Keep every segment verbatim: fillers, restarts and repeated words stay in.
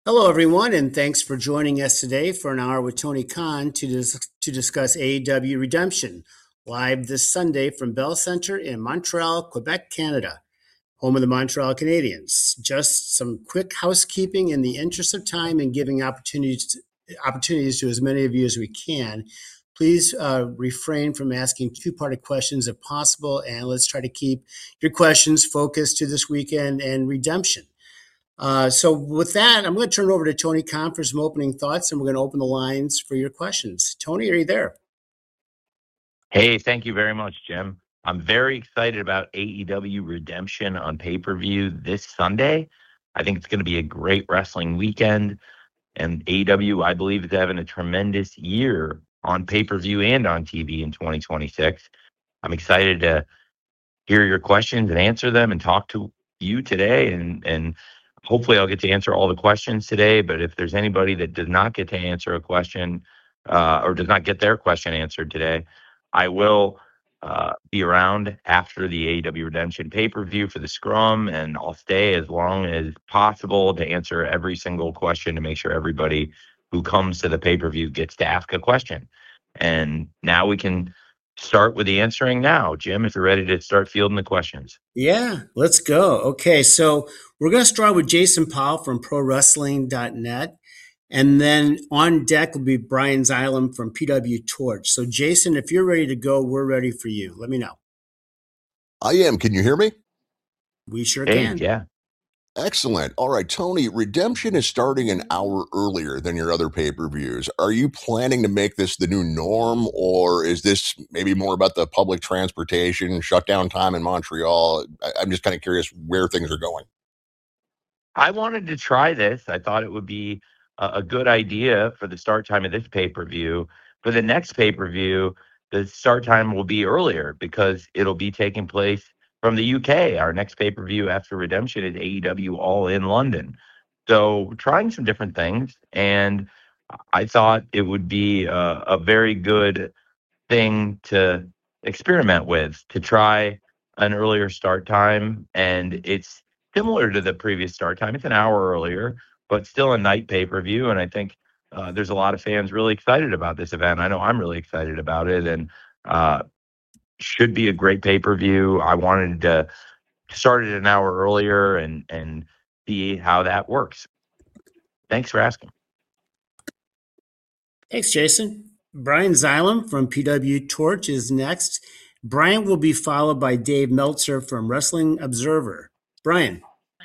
Hello, everyone, and thanks for joining us today for an hour with Tony Khan to, dis- to discuss A E W Redemption, live this Sunday from Bell Center in Montreal, Quebec, Canada, home of the Montreal Canadiens. Just some quick housekeeping in the interest of time and giving opportunities to, opportunities to as many of you as we can. Please uh, refrain from asking two-parted questions if possible, and let's try to keep your questions focused to this weekend and redemption. Uh, so with that, I'm going to turn it over to Tony Khan for some opening thoughts, and we're going to open the lines for your questions. Tony, are you there? Hey, thank you very much, Jim. I'm very excited about A E W Redemption on pay-per-view this Sunday. I think it's going to be a great wrestling weekend. And A E W, I believe, is having a tremendous year on pay-per-view and on T V in twenty twenty-six. I'm excited to hear your questions and answer them and talk to you today. And, and hopefully I'll get to answer all the questions today. But if there's anybody that does not get to answer a question uh, or does not get their question answered today, I will uh, be around after the A E W Redemption pay-per-view for the scrum, and I'll stay as long as possible to answer every single question to make sure everybody who comes to the pay-per-view gets to ask a question. And now we can start with the answering now. Jim, if you're ready to start fielding the questions. Yeah, let's go. Okay, so we're going to start with Jason Powell from pro wrestling dot net. And then on deck will be Brian Xylem from P W Torch. So, Jason, if you're ready to go, we're ready for you. Let me know. I am. Can you hear me? We sure Hey, can. yeah. Excellent. All right, Tony, Redemption is starting an hour earlier than your other pay-per-views. Are you planning to make this the new norm, or is this maybe more about the public transportation, shutdown time in Montreal? I- I'm just kind of curious where things are going. I wanted to try this. I thought it would be a, a good idea for the start time of this pay-per-view. For the next pay-per-view, the start time will be earlier because it'll be taking place from the U K. Our next pay-per-view after Redemption is A E W All in London. So we're trying some different things, and I thought it would be a, a very good thing to experiment with, to try an earlier start time. And it's similar to the previous start time. It's an hour earlier, but still a night pay-per-view. And I think uh, there's a lot of fans really excited about this event. I know I'm really excited about it, and uh, should be a great pay-per-view. I wanted to start it an hour earlier and, and see how that works. Thanks for asking. Thanks, Jason. Brian Xylem from P W Torch is next. Brian will be followed by Dave Meltzer from Wrestling Observer. Brian.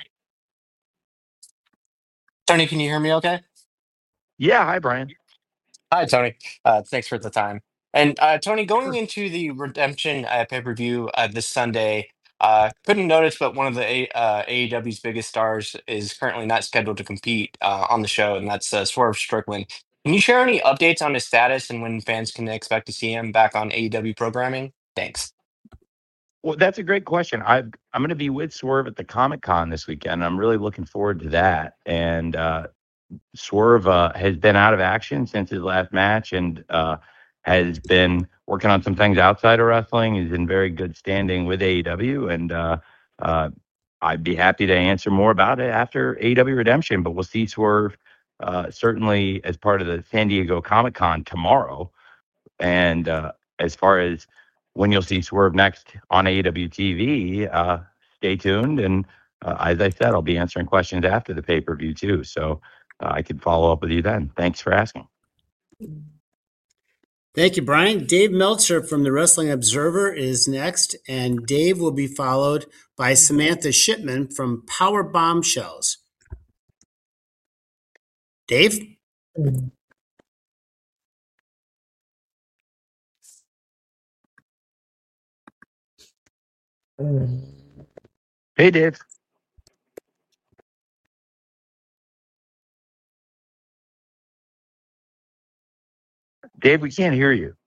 Tony, can you hear me okay? Yeah. Hi, Brian. Hi, Tony. Uh, thanks for the time. And uh, Tony, going Sure. into the Redemption uh, pay-per-view uh, this Sunday, uh, couldn't notice, but one of the A- uh, A E W's biggest stars is currently not scheduled to compete uh, on the show, and that's uh, Swerve Strickland. Can you share any updates on his status and when fans can expect to see him back on A E W programming? Thanks. Well, that's a great question. I I'm going to be with Swerve at the Comic Con this weekend. I'm really looking forward to that. And uh, Swerve uh, has been out of action since his last match, and uh, has been working on some things outside of wrestling. He's in very good standing with A E W, and uh, uh, I'd be happy to answer more about it after A E W Redemption. But we'll see Swerve uh, certainly as part of the San Diego Comic Con tomorrow. And uh, as far as when you'll see Swerve next on A E W T V, uh, stay tuned. And uh, as I said, I'll be answering questions after the pay-per-view too. So uh, I can follow up with you then. Thanks for asking. Thank you, Brian. Dave Meltzer from the Wrestling Observer is next, and Dave will be followed by Samantha Shipman from Power Bombshells. Dave? Hey, Dave. Dave, we can't hear you.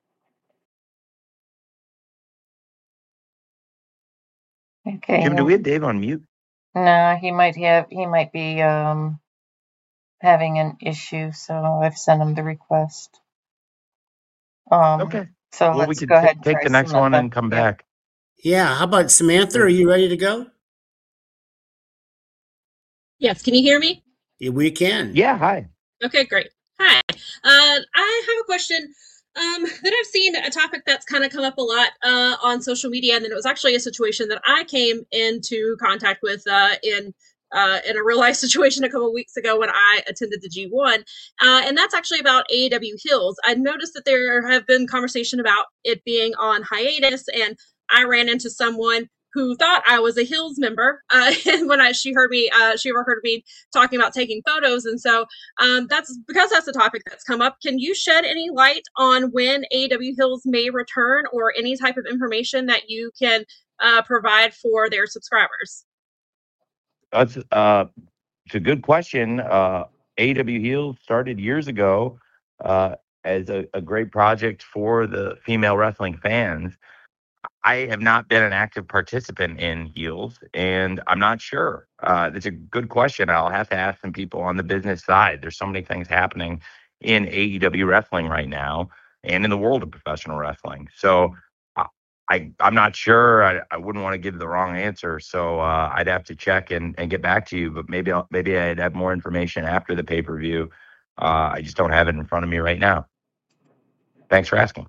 Okay. Jim, do we have Dave on mute? No, he might have. He might be um having an issue, so I've sent him the request. Um. Okay. So Well, we let's could go ta- ahead and take try the next one Samantha. and come Yeah. back. Yeah, how about Samantha? Are you ready to go? Yes, can you hear me? We can. Yeah, hi. Okay, great. Hi. Uh, I have a question um, that I've seen a topic that's kind of come up a lot uh, on social media, and then it was actually a situation that I came into contact with uh, in uh, in a real life situation a couple of weeks ago when I attended the G one, uh, and that's actually about A E W Hills. I noticed that there have been conversation about it being on hiatus, and I ran into someone who thought I was a Hills member, uh, and when I she heard me, uh, she overheard me talking about taking photos, and so um, that's because that's a topic that's come up. Can you shed any light on when A E W Hills may return, or any type of information that you can uh, provide for their subscribers? That's uh, it's a good question. Uh, A E W Heels started years ago uh, as a, a great project for the female wrestling fans. I have not been an active participant in Heels, and I'm not sure. Uh, it's a good question. I'll have to ask some people on the business side. There's so many things happening in A E W wrestling right now and in the world of professional wrestling. So I, I I'm not sure. I, I wouldn't want to give the wrong answer. So uh, I'd have to check and, and get back to you. But maybe I'll, maybe I'd have more information after the pay per view. Uh, I just don't have it in front of me right now. Thanks for asking.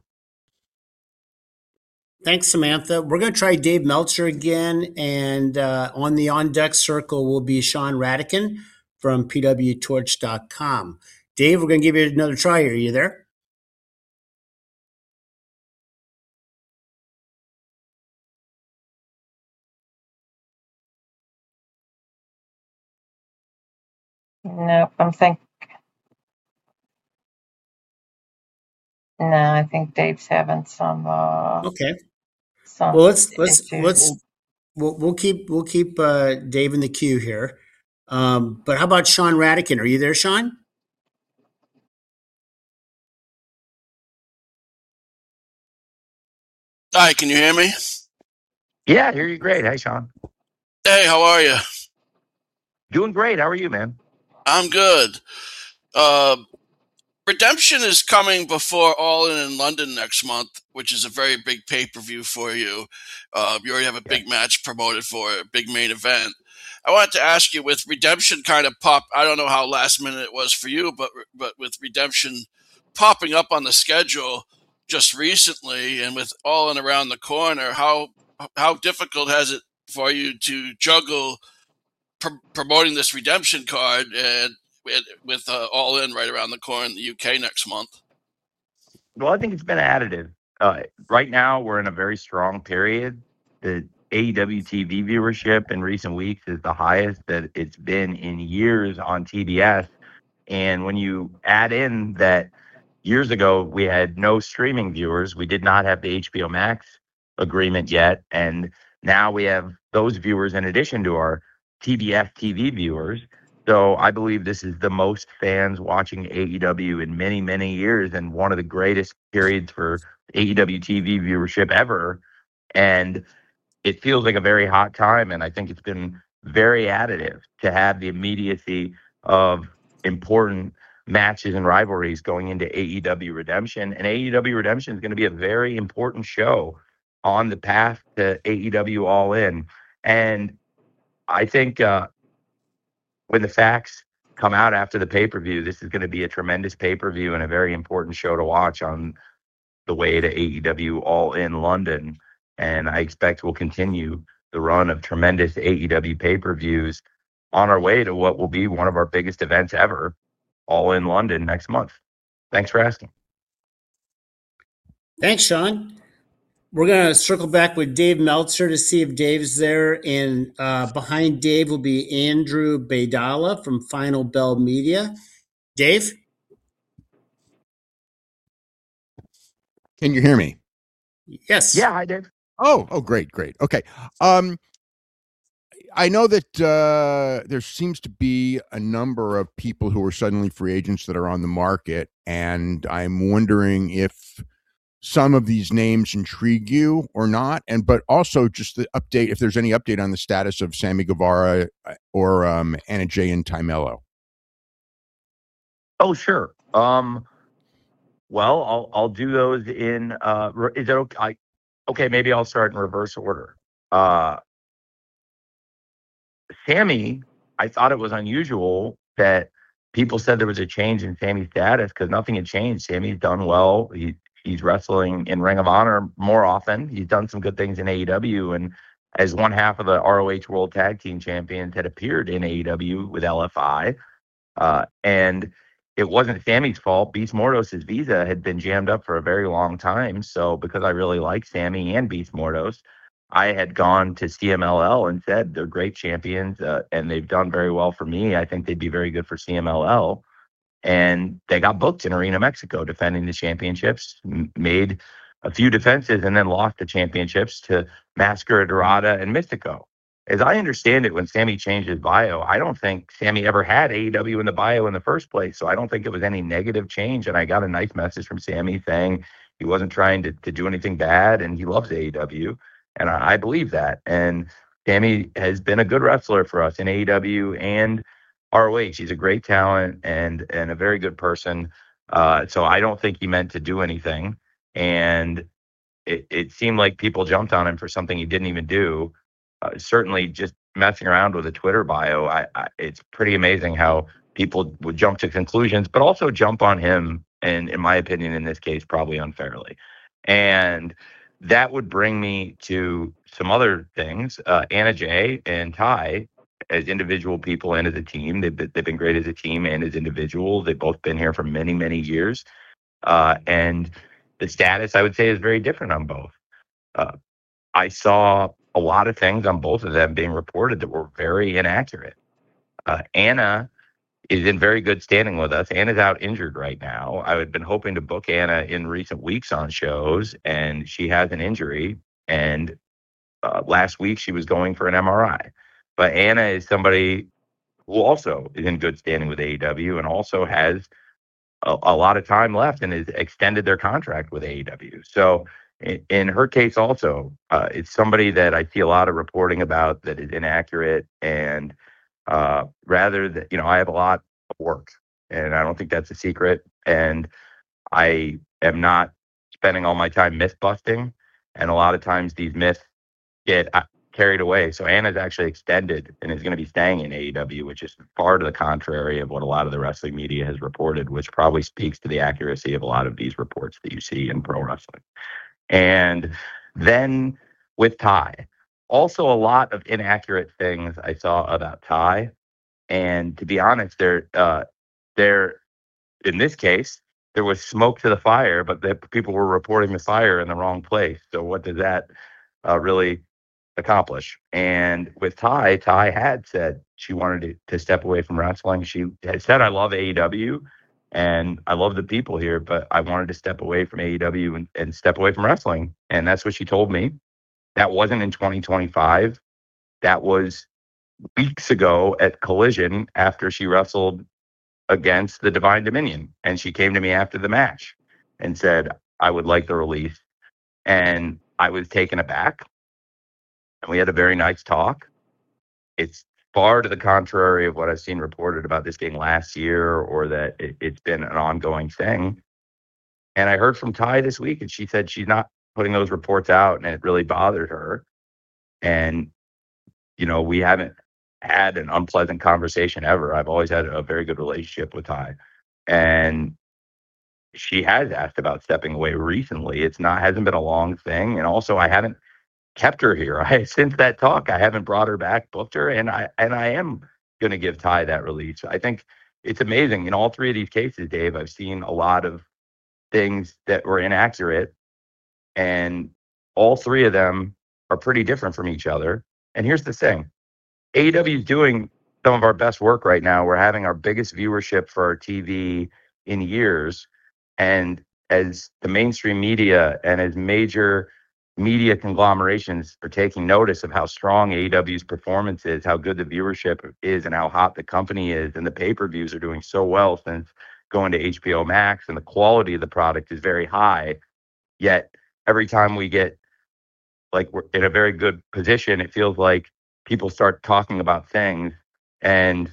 Thanks, Samantha. We're going to try Dave Meltzer again. And uh, on the on deck circle will be Sean Radican from P W torch dot com. Dave, we're going to give you another try here. Are you there? Nope, I'm think. No, I think Dave's having some. Uh, Okay. some Well, let's let's issues. let's we'll, we'll keep we'll keep uh, Dave in the queue here. Um, but how about Sean Radican? Are you there, Sean? Hi, can you hear me? Yeah, I hear you great. Hey, Sean. Hey, how are you? Doing great. How are you, man? I'm good. Uh, Redemption is coming before All In in London next month, which is a very big pay-per-view for you. Uh, you already have a big match promoted for it, a big main event. I wanted to ask you, with Redemption kind of pop, I don't know how last minute it was for you, but but with Redemption popping up on the schedule just recently, and with All In around the corner, how how difficult has it for you to juggle pr- promoting this Redemption card and with, with uh, All In right around the corner in the U K next month? Well, I think it's been additive. Uh, right now, we're in a very strong period. The A E W T V viewership in recent weeks is the highest that it's been in years on T B S. And when you add in that years ago we had no streaming viewers, we did not have the H B O Max agreement yet, and now we have those viewers in addition to our T B S T V viewers. So I believe this is the most fans watching A E W in many, many years, and one of the greatest periods for A E W T V viewership ever. And it feels like a very hot time, and I think it's been very additive to have the immediacy of important matches and rivalries going into A E W Redemption. And A E W Redemption is going to be a very important show on the path to A E W All In. And I think uh, when the facts come out after the pay-per-view, this is going to be a tremendous pay-per-view and a very important show to watch on the way to A E W All In London. And I expect we'll continue the run of tremendous A E W pay-per-views on our way to what will be one of our biggest events ever, All In London next month. Thanks for asking. Thanks, Sean. We're going to circle back with Dave Meltzer to see if Dave's there. And uh, behind Dave will be Andrew Baydala from Final Bell Media. Dave? Can you hear me? Yes. Yeah, hi, Dave. Oh, oh, great, great. Okay. Um, I know that uh, there seems to be a number of people who are suddenly free agents that are on the market, and I'm wondering if some of these names intrigue you or not, and but also just the update, if there's any update on the status of Sammy Guevara or um, Anna Jay and Ty Mello. Oh, sure. Um, well, I'll I'll do those in. Uh, is that okay? I, okay, maybe I'll start in reverse order. Uh, Sammy, I thought it was unusual that people said there was a change in Sammy's status because nothing had changed. Sammy's done well. He he's wrestling in Ring of Honor more often. He's done some good things in A E W, and as one half of the R O H World Tag Team Champions had appeared in A E W with L F I, uh, and it wasn't Sammy's fault. Beast Mordos' visa had been jammed up for a very long time. So because I really like Sammy and Beast Mordos, I had gone to C M L L and said they're great champions, uh, and they've done very well for me. I think they'd be very good for C M L L. And they got booked in Arena Mexico defending the championships, m- made a few defenses, and then lost the championships to Massacre, Dorada, and Mystico. As I understand it, when Sammy changed his bio, I don't think Sammy ever had A E W in the bio in the first place. So I don't think it was any negative change. And I got a nice message from Sammy saying he wasn't trying to, to do anything bad and he loves A E W. And I, I believe that. And Sammy has been a good wrestler for us in A E W and R O H. He's a great talent and and a very good person. Uh, so I don't think he meant to do anything. And it, it seemed like people jumped on him for something he didn't even do. Uh, certainly just messing around with a Twitter bio, I, I, it's pretty amazing how people would jump to conclusions, but also jump on him, and in my opinion, in this case, probably unfairly. And that would bring me to some other things. Uh, Anna Jay and Ty, as individual people and as a team, they've been, they've been great as a team and as individuals. They've both been here for many, many years. Uh, and the status, I would say, is very different on both. Uh, I saw a lot of things on both of them being reported that were very inaccurate. Uh, Anna is in very good standing with us. Anna's out injured right now. I had been hoping to book Anna in recent weeks on shows, and she has an injury. And uh, last week she was going for an M R I. But Anna is somebody who also is in good standing with A E W and also has a, a lot of time left and has extended their contract with A E W. So in, in her case also, uh, it's somebody that I see a lot of reporting about that is inaccurate. And uh, rather than, you know, I have a lot of work and I don't think that's a secret. And I am not spending all my time myth busting. And a lot of times these myths get uh, carried away. So Anna's actually extended and is going to be staying in A E W, which is far to the contrary of what a lot of the wrestling media has reported, which probably speaks to the accuracy of a lot of these reports that you see in pro wrestling. And then with Ty, also a lot of inaccurate things I saw about Ty. And to be honest, there, uh, there, in this case, there was smoke to the fire, but the people were reporting the fire in the wrong place. So what does that uh, really accomplish? And with Ty, Ty had said she wanted to, to step away from wrestling. She had said, I love A E W and I love the people here, but I wanted to step away from A E W and, and step away from wrestling. And that's what she told me. That wasn't in twenty twenty-five. That was weeks ago at Collision after she wrestled against the Divine Dominion. And she came to me after the match and said, I would like the release. And I was taken aback. And we had a very nice talk. It's far to the contrary of what I've seen reported about this being last year or that it, it's been an ongoing thing. And I heard from Ty this week, and she said she's not putting those reports out, and it really bothered her. And, you know, we haven't had an unpleasant conversation ever. I've always had a very good relationship with Ty. And she has asked about stepping away recently. It's not, hasn't been a long thing. And also I haven't kept her here. I, since that talk, I haven't brought her back, booked her, and I and I am going to give Ty that release. I think it's amazing. In all three of these cases, Dave, I've seen a lot of things that were inaccurate, and all three of them are pretty different from each other. And here's the thing. A E W is doing some of our best work right now. We're having our biggest viewership for our T V in years. And as the mainstream media and as major media conglomerations are taking notice of how strong A E W's performance is, how good the viewership is, and how hot the company is, and the pay-per-views are doing so well since going to H B O Max, and the quality of the product is very high. Yet every time we get like we're in a very good position, it feels like people start talking about things, and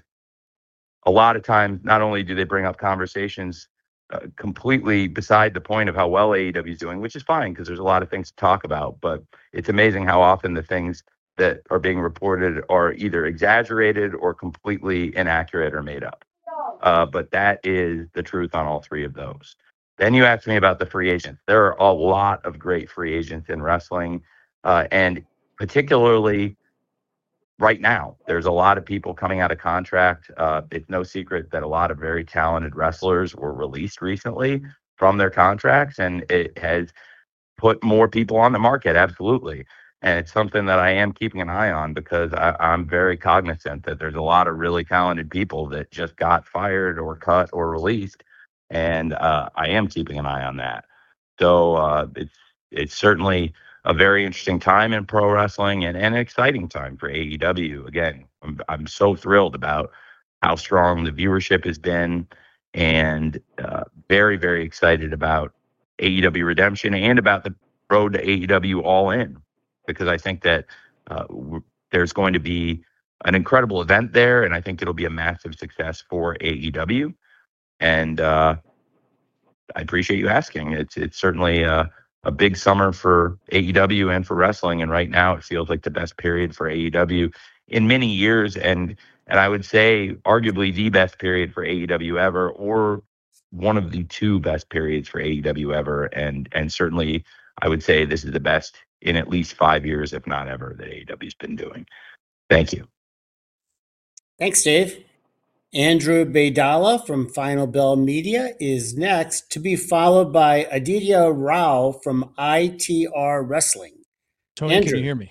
a lot of times not only do they bring up conversations Uh, completely beside the point of how well A E W is doing, which is fine because there's a lot of things to talk about. But it's amazing how often the things that are being reported are either exaggerated or completely inaccurate or made up. uh, but that is the truth on all three of those. Then you asked me about the free agents. There are a lot of great free agents in wrestling, uh, and particularly right now, there's a lot of people coming out of contract. Uh, it's no secret that a lot of very talented wrestlers were released recently from their contracts, and it has put more people on the market, absolutely. And it's something that I am keeping an eye on because I, I'm very cognizant that there's a lot of really talented people that just got fired or cut or released, and uh, I am keeping an eye on that. So uh, it's it's certainly a very interesting time in pro wrestling and, and an exciting time for A E W. Again, I'm, I'm so thrilled about how strong the viewership has been, and uh, very, very excited about A E W Redemption and about the road to A E W All In, because I think that uh, w- there's going to be an incredible event there, and I think it'll be a massive success for A E W. And uh, I appreciate you asking. It's it's certainly uh, a big summer for A E W and for wrestling, and right now it feels like the best period for A E W in many years, and and I would say arguably the best period for A E W ever, or one of the two best periods for A E W ever, and and certainly I would say this is the best in at least five years, if not ever, that A E W's been doing. Thank you. Thanks, Dave. Andrew Baidala from Final Bell Media is next, to be followed by Aditya Rao from I T R Wrestling. Tony, Andrew. can you hear me?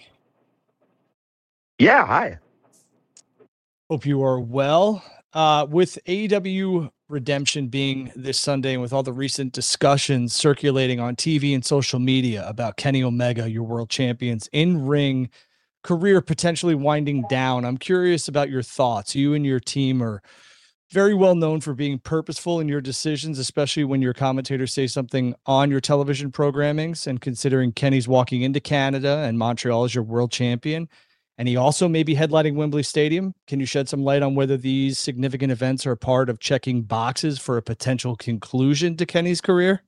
Yeah, hi. Hope you are well. Uh, with A E W Redemption being this Sunday, and with all the recent discussions circulating on T V and social media about Kenny Omega, your world champion's in-ring career potentially winding down, I'm curious about your thoughts. You and your team are very well known for being purposeful in your decisions, especially when your commentators say something on your television programmings, and considering Kenny's walking into Canada and Montreal as your world champion, and he also may be headlining Wembley Stadium. Can you shed some light on whether these significant events are part of checking boxes for a potential conclusion to Kenny's career?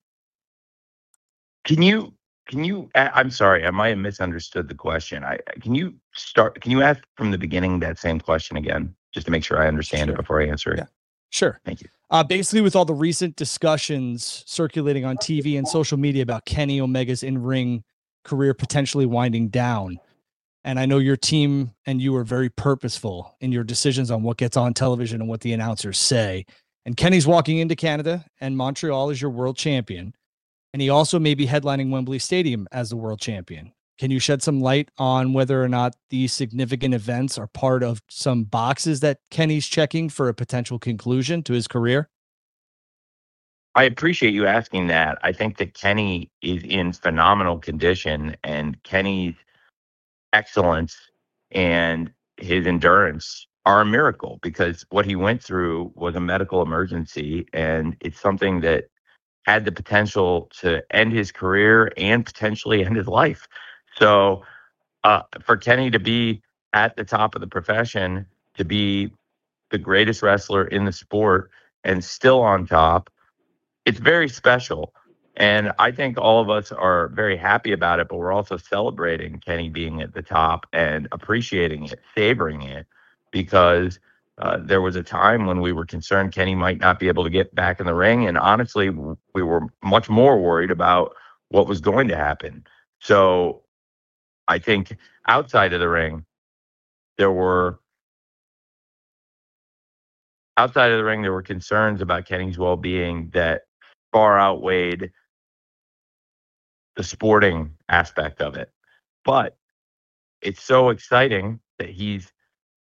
Can you, can you, I- I'm sorry, I might have misunderstood the question. I Can you start, can you ask from the beginning that same question again, just to make sure I understand Sure. it before I answer it? Yeah. Sure. Thank you. Uh, basically, with all the recent discussions circulating on T V and social media about Kenny Omega's in-ring career potentially winding down, and I know your team and you are very purposeful in your decisions on what gets on television and what the announcers say. And Kenny's walking into Canada and Montreal as your world champion, and he also may be headlining Wembley Stadium as the world champion. Can you shed some light on whether or not these significant events are part of some boxes that Kenny's checking for a potential conclusion to his career? I appreciate you asking that. I think that Kenny is in phenomenal condition, and Kenny's excellence and his endurance are a miracle, because what he went through was a medical emergency, and it's something that had the potential to end his career and potentially end his life. So uh, for Kenny to be at the top of the profession, to be the greatest wrestler in the sport and still on top, it's very special. And I think all of us are very happy about it, but we're also celebrating Kenny being at the top and appreciating it, savoring it, because uh, there was a time when we were concerned Kenny might not be able to get back in the ring. And honestly, we were much more worried about what was going to happen. So I think outside of the ring, there were outside of the ring, there were concerns about Kenny's well-being that far outweighed the sporting aspect of it. But it's so exciting that he's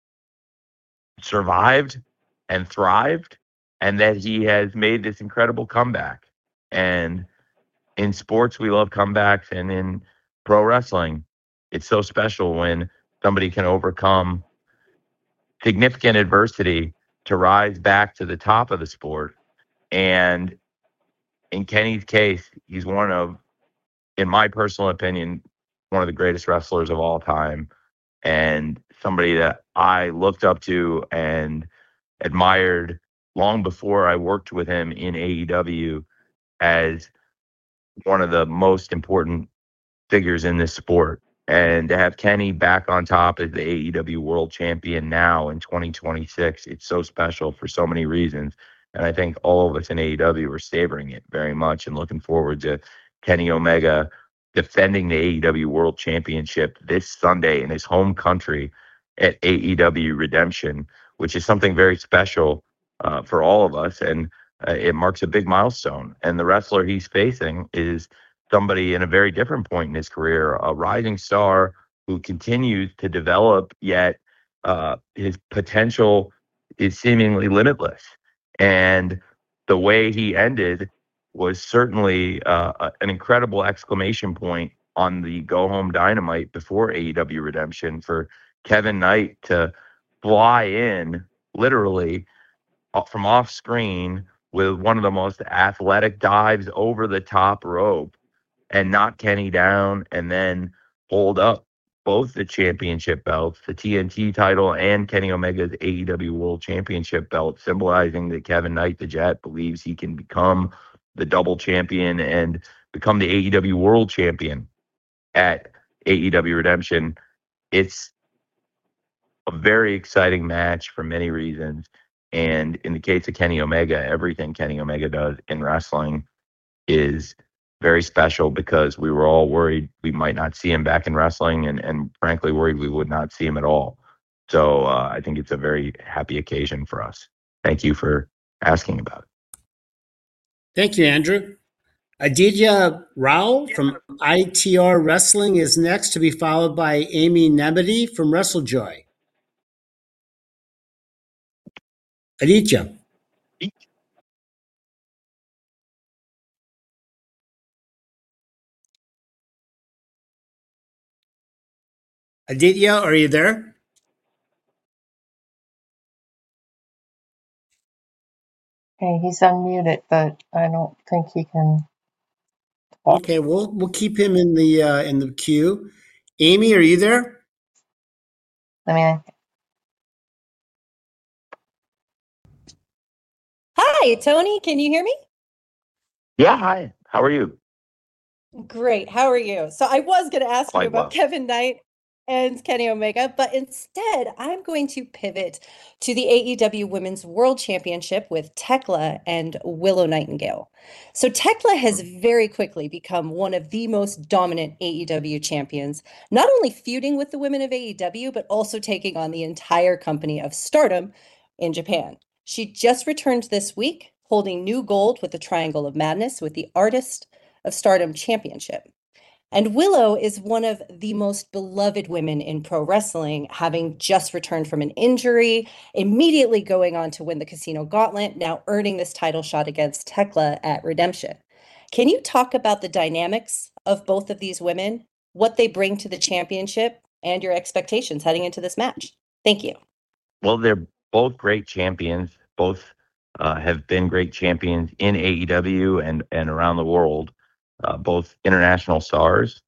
survived and thrived, and that he has made this incredible comeback. And in sports, we love comebacks, and in pro wrestling, it's so special when somebody can overcome significant adversity to rise back to the top of the sport. And in Kenny's case, he's one of, in my personal opinion, one of the greatest wrestlers of all time, and somebody that I looked up to and admired long before I worked with him in A E W as one of the most important figures in this sport. And to have Kenny back on top as the A E W World Champion now in twenty twenty-six, it's so special for so many reasons. And I think all of us in A E W are savoring it very much and looking forward to Kenny Omega defending the A E W World Championship this Sunday in his home country at A E W Redemption, which is something very special uh, for all of us. And uh, it marks a big milestone. And the wrestler he's facing is somebody in a very different point in his career, a rising star who continues to develop, yet uh, his potential is seemingly limitless. And the way he ended was certainly uh, an incredible exclamation point on the Go Home Dynamite before A E W Redemption for Kevin Knight to fly in literally from off screen with one of the most athletic dives over the top rope and knock Kenny down and then hold up both the championship belts, the T N T title and Kenny Omega's A E W World Championship belt, symbolizing that Kevin Knight, the Jet, believes he can become the double champion and become the A E W World Champion at A E W Redemption. It's a very exciting match for many reasons. And in the case of Kenny Omega, everything Kenny Omega does in wrestling is very special because we were all worried we might not see him back in wrestling and, and frankly worried we would not see him at all. So uh, I think it's a very happy occasion for us. Thank you for asking about it. Thank you, Andrew. Aditya Rao from I T R Wrestling is next, to be followed by Amy Nemedy from WrestleJoy. Aditya. Aditya, are you there? Okay, he's unmuted, but I don't think he can talk. Okay, we'll we'll keep him in the uh, in the queue. Amy, are you there? I mean, Hi, Tony. Can you hear me? Yeah, hi. How are you? Great. How are you? So I was going to ask Quite you about well. Kevin Knight and Kenny Omega, but instead I'm going to pivot to the A E W Women's World Championship with Tekla and Willow Nightingale. So Tekla has very quickly become one of the most dominant A E W champions, not only feuding with the women of A E W, but also taking on the entire company of Stardom in Japan. She just returned this week, holding new gold with the Triangle of Madness with the Artist of Stardom Championship. And Willow is one of the most beloved women in pro wrestling, having just returned from an injury, immediately going on to win the Casino Gauntlet, now earning this title shot against Tekla at Redemption. Can you talk about the dynamics of both of these women, what they bring to the championship, and your expectations heading into this match? Thank you. Well, they're both great champions. Both uh, have been great champions in A E W and, and around the world. Uh, both international stars,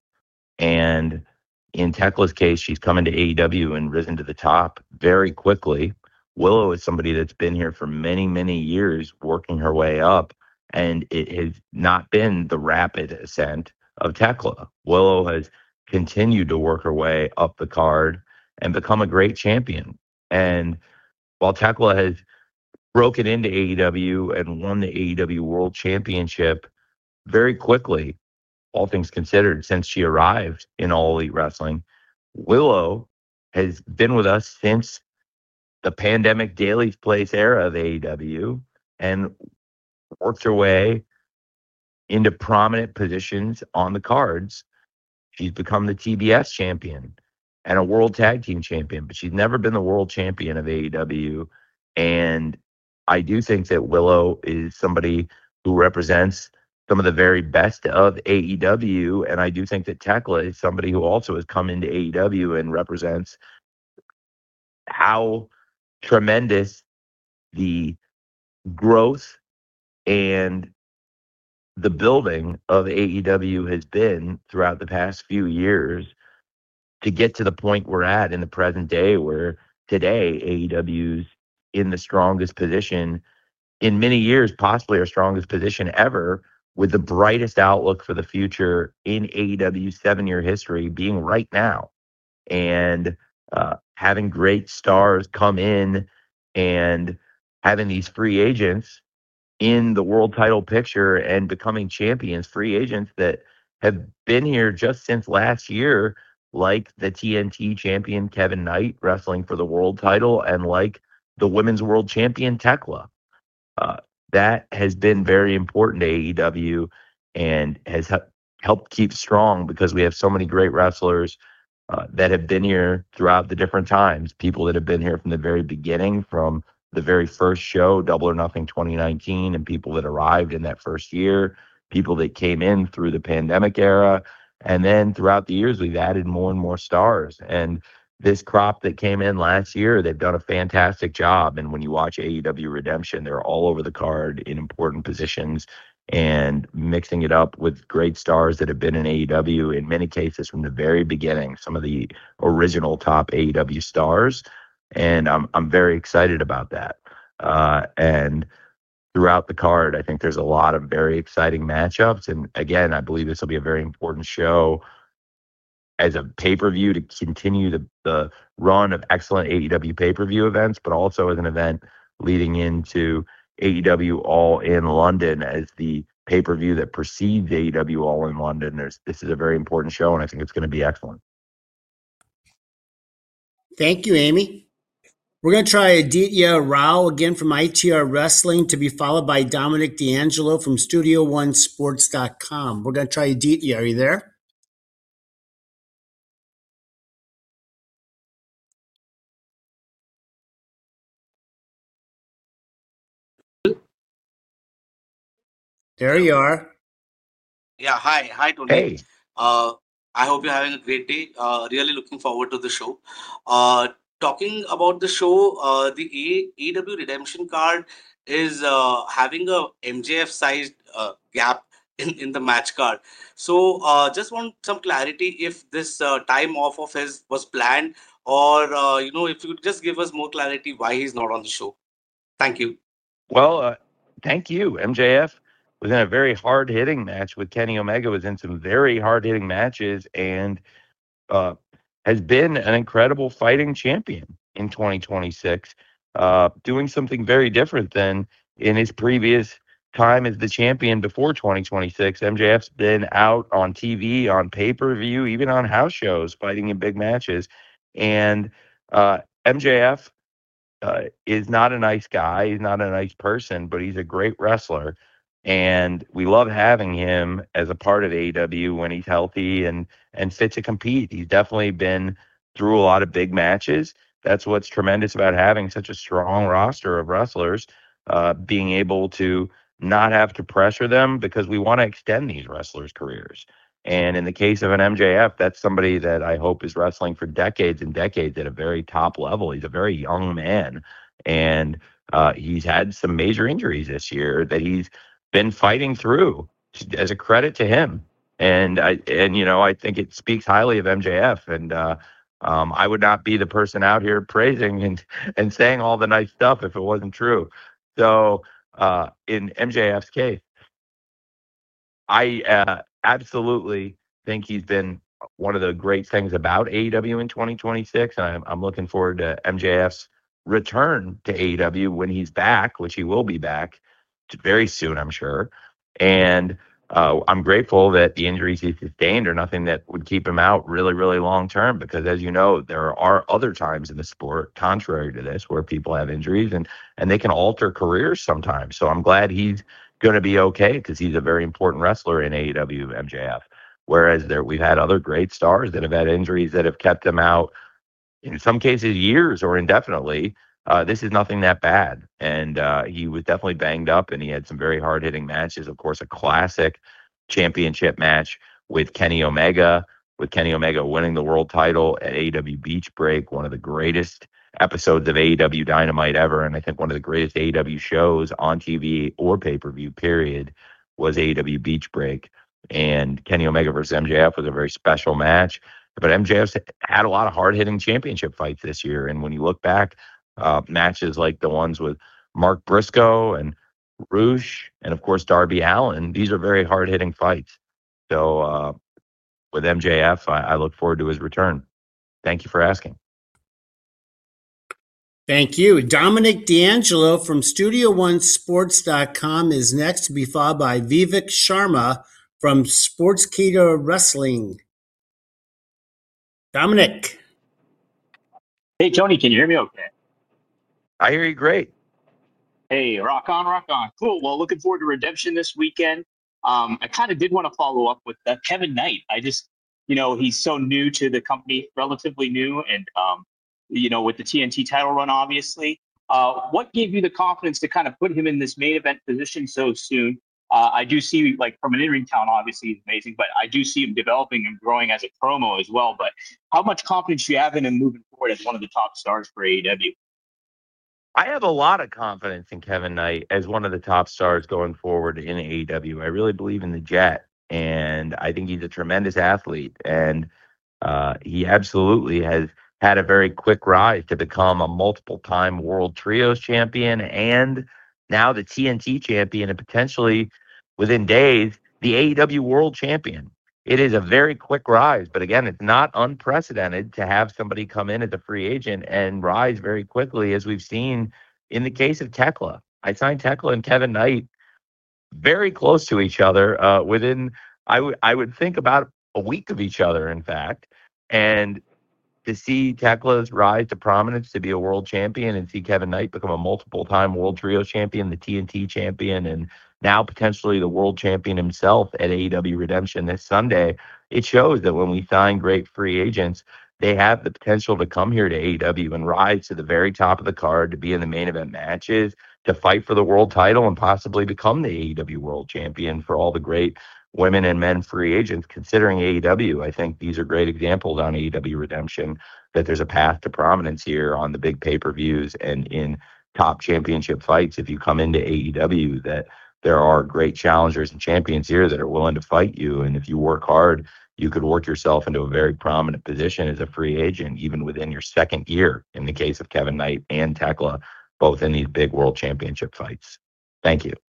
and in Tekla's case, she's come into A E W and risen to the top very quickly. Willow is somebody that's been here for many, many years, working her way up, and it has not been the rapid ascent of Tekla. Willow has continued to work her way up the card and become a great champion. And while Tekla has broken into A E W and won the A E W World Championship very quickly, all things considered, since she arrived in All Elite Wrestling, Willow has been with us since the pandemic Daily's Place era of A E W and worked her way into prominent positions on the cards. She's become the T B S champion and a world tag team champion, but she's never been the world champion of A E W. And I do think that Willow is somebody who represents some of the very best of A E W, and I do think that Tekla is somebody who also has come into A E W and represents how tremendous the growth and the building of A E W has been throughout the past few years to get to the point we're at in the present day, where today A E W's in the strongest position in many years, possibly our strongest position ever, with the brightest outlook for the future in A E W's seven-year history being right now. And uh, having great stars come in and having these free agents in the world title picture and becoming champions, free agents that have been here just since last year, like the T N T champion Kevin Knight wrestling for the world title and like the women's world champion Tekla. Uh, that has been very important to A E W and has he- helped keep strong because we have so many great wrestlers uh, that have been here throughout the different times. People that have been here from the very beginning, from the very first show, Double or Nothing twenty nineteen, and people that arrived in that first year, people that came in through the pandemic era. And then throughout the years, we've added more and more stars. And this crop that came in last year, they've done a fantastic job. And when you watch A E W Redemption, they're all over the card in important positions and mixing it up with great stars that have been in A E W in many cases from the very beginning, some of the original top A E W stars. And I'm I'm very excited about that. Uh, and throughout the card, I think there's a lot of very exciting matchups. And again, I believe this will be a very important show as a pay-per-view to continue the, the run of excellent A E W pay-per-view events, but also as an event leading into A E W All in London as the pay-per-view that precedes A E W All in London. There's, this is a very important show, and I think it's going to be excellent. Thank you, Amy. We're going to try Aditya Rao again from I T R Wrestling, to be followed by Dominic D'Angelo from Studio One Sports dot com. We're going to try Aditya. Are you there? There you are. Yeah, hi. Hi, Tony. Hey. Uh, I hope you're having a great day. Uh, really looking forward to the show. Uh, talking about the show, uh, the A E W Redemption card is uh, having a M J F-sized uh, gap in, in the match card. So uh, just want some clarity if this uh, time off of his was planned, or, uh, you know, if you could just give us more clarity why he's not on the show. Thank you. Well, uh, thank you. M J F was in a very hard-hitting match with Kenny Omega, was in some very hard-hitting matches, and uh, has been an incredible fighting champion in twenty twenty-six, uh, doing something very different than in his previous time as the champion before twenty twenty-six. M J F's been out on T V, on pay-per-view, even on house shows, fighting in big matches. And uh, M J F uh, is not a nice guy. He's not a nice person, but he's a great wrestler. And we love having him as a part of A E W when he's healthy and, and fit to compete. He's definitely been through a lot of big matches. That's what's tremendous about having such a strong roster of wrestlers, uh, being able to not have to pressure them, because we want to extend these wrestlers' careers. And in the case of an M J F, that's somebody that I hope is wrestling for decades and decades at a very top level. He's a very young man, and uh, he's had some major injuries this year that he's been fighting through, as a credit to him. And I, and you know, I think it speaks highly of M J F. And uh, um, I would not be the person out here praising and and saying all the nice stuff if it wasn't true. So uh, in M J F's case, I uh, absolutely think he's been one of the great things about A E W in twenty twenty-six, and I'm, I'm looking forward to M J F's return to A E W when he's back, which he will be back very soon, I'm sure. And uh, I'm grateful that the injuries he sustained are nothing that would keep him out really, really long term, because as you know, there are other times in the sport, contrary to this, where people have injuries and, and they can alter careers sometimes. So I'm glad he's going to be okay, because he's a very important wrestler in A E W, M J F. Whereas there, we've had other great stars that have had injuries that have kept them out, in some cases, years or indefinitely. Uh, this is nothing that bad. And uh, he was definitely banged up, and he had some very hard-hitting matches. Of course, a classic championship match with Kenny Omega, with Kenny Omega winning the world title at A E W Beach Break, one of the greatest episodes of A E W Dynamite ever, and I think one of the greatest A E W shows on T V or pay-per-view, period, was A E W Beach Break. And Kenny Omega versus M J F was a very special match. But M J F's had a lot of hard-hitting championship fights this year, and when you look back, Uh, matches like the ones with Mark Briscoe and Roosh, and of course Darby Allin. These are very hard-hitting fights. So uh, with M J F, I, I look forward to his return. Thank you for asking. Thank you. Dominic D'Angelo from Studio One Sports dot com is next, to be followed by Vivek Sharma from Sportskeeda Wrestling. Dominic. Hey, Tony, can you hear me okay? I hear you great. Hey, rock on, rock on. Cool. Well, looking forward to Redemption this weekend. Um, I kind of did want to follow up with uh, Kevin Knight. I just, you know, he's so new to the company, relatively new, and, um, you know, with the T N T title run, obviously. Uh, what gave you the confidence to kind of put him in this main event position so soon? Uh, I do see, like, from an in-ring talent, obviously he's amazing, but I do see him developing and growing as a promo as well. But how much confidence do you have in him moving forward as one of the top stars for A E W? I have a lot of confidence in Kevin Knight as one of the top stars going forward in A E W. I really believe in the Jet, and I think he's a tremendous athlete. And uh, he absolutely has had a very quick rise to become a multiple-time World Trios champion and now the T N T champion, and potentially within days, the A E W World Champion. It is a very quick rise, but again, it's not unprecedented to have somebody come in as a free agent and rise very quickly, as we've seen in the case of Tekla. I signed Tekla and Kevin Knight very close to each other uh, within, I would I would think, about a week of each other, in fact. And to see Tekla's rise to prominence to be a world champion and see Kevin Knight become a multiple-time World Trio champion, the T N T champion, and now potentially the world champion himself at A E W Redemption this Sunday, it shows that when we sign great free agents, they have the potential to come here to A E W and rise to the very top of the card, to be in the main event matches, to fight for the world title, and possibly become the A E W world champion for all the great women and men free agents. Considering A E W, I think these are great examples on A E W Redemption that there's a path to prominence here on the big pay-per-views and in top championship fights. If you come into A E W, that there are great challengers and champions here that are willing to fight you. And if you work hard, you could work yourself into a very prominent position as a free agent, even within your second year, in the case of Kevin Knight and Tekla, both in these big world championship fights. Thank you.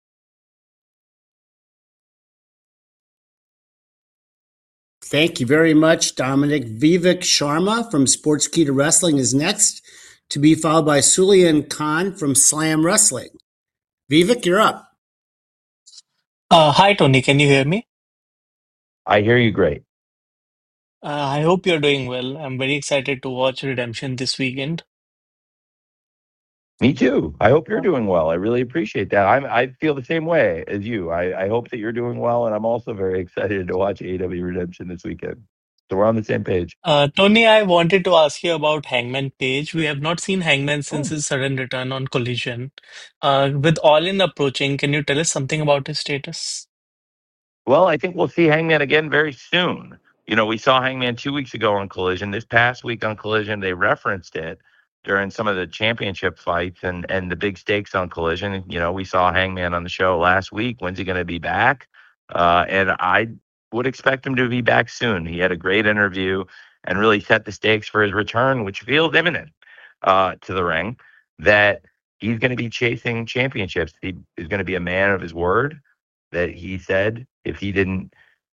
Thank you very much, Dominic. Vivek Sharma from Sportskeeda Wrestling is next, to be followed by Sulian Khan from Slam Wrestling. Vivek, you're up. Uh, hi, Tony. Can you hear me? I hear you great. Uh, I hope you're doing well. I'm very excited to watch Redemption this weekend. Me too. I hope you're doing well. I really appreciate that. I'm, I feel the same way as you. I, I hope that you're doing well, and I'm also very excited to watch A E W Redemption this weekend. So we're on the same page. Uh, Tony, I wanted to ask you about Hangman Page. We have not seen Hangman since Oh. his sudden return on Collision. Uh, with All In approaching, can you tell us something about his status? Well, I think we'll see Hangman again very soon. You know, we saw Hangman two weeks ago on Collision. This past week on Collision, they referenced it during some of the championship fights and, and the big stakes on Collision. You know, we saw Hangman on the show last week. When's he going to be back? Uh, and I would expect him to be back soon. He had a great interview and really set the stakes for his return, which feels imminent uh, to the ring, that he's going to be chasing championships. He is going to be a man of his word, that he said if he didn't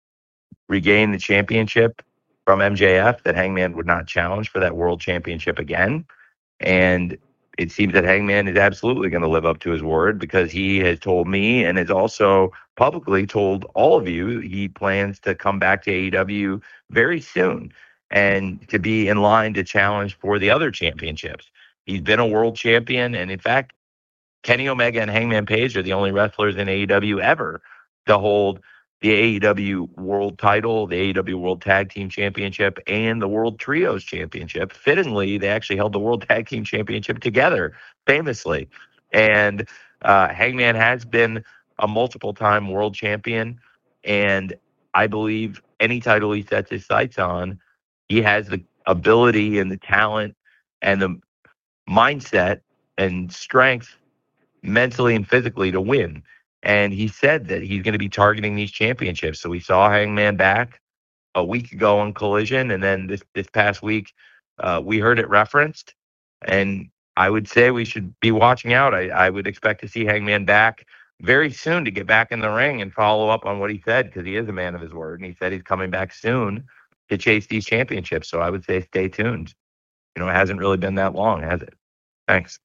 regain the championship from M J F, that Hangman would not challenge for that world championship again. And it seems that Hangman is absolutely going to live up to his word, because he has told me and has also publicly told all of you he plans to come back to A E W very soon and to be in line to challenge for the other championships. He's been a world champion, and in fact, Kenny Omega and Hangman Page are the only wrestlers in A E W ever to hold the A E W World title, the A E W World Tag Team Championship, and the World Trios Championship. Fittingly, they actually held the World Tag Team Championship together, famously. And uh, Hangman has been a multiple-time world champion, and I believe any title he sets his sights on, he has the ability and the talent and the mindset and strength mentally and physically to win. And he said that he's going to be targeting these championships. So we saw Hangman back a week ago on Collision, and then this this past week uh, we heard it referenced. And I would say we should be watching out. I, I would expect to see Hangman back very soon to get back in the ring and follow up on what he said, because he is a man of his word. And he said he's coming back soon to chase these championships. So I would say stay tuned. You know, it hasn't really been that long, has it? Thanks.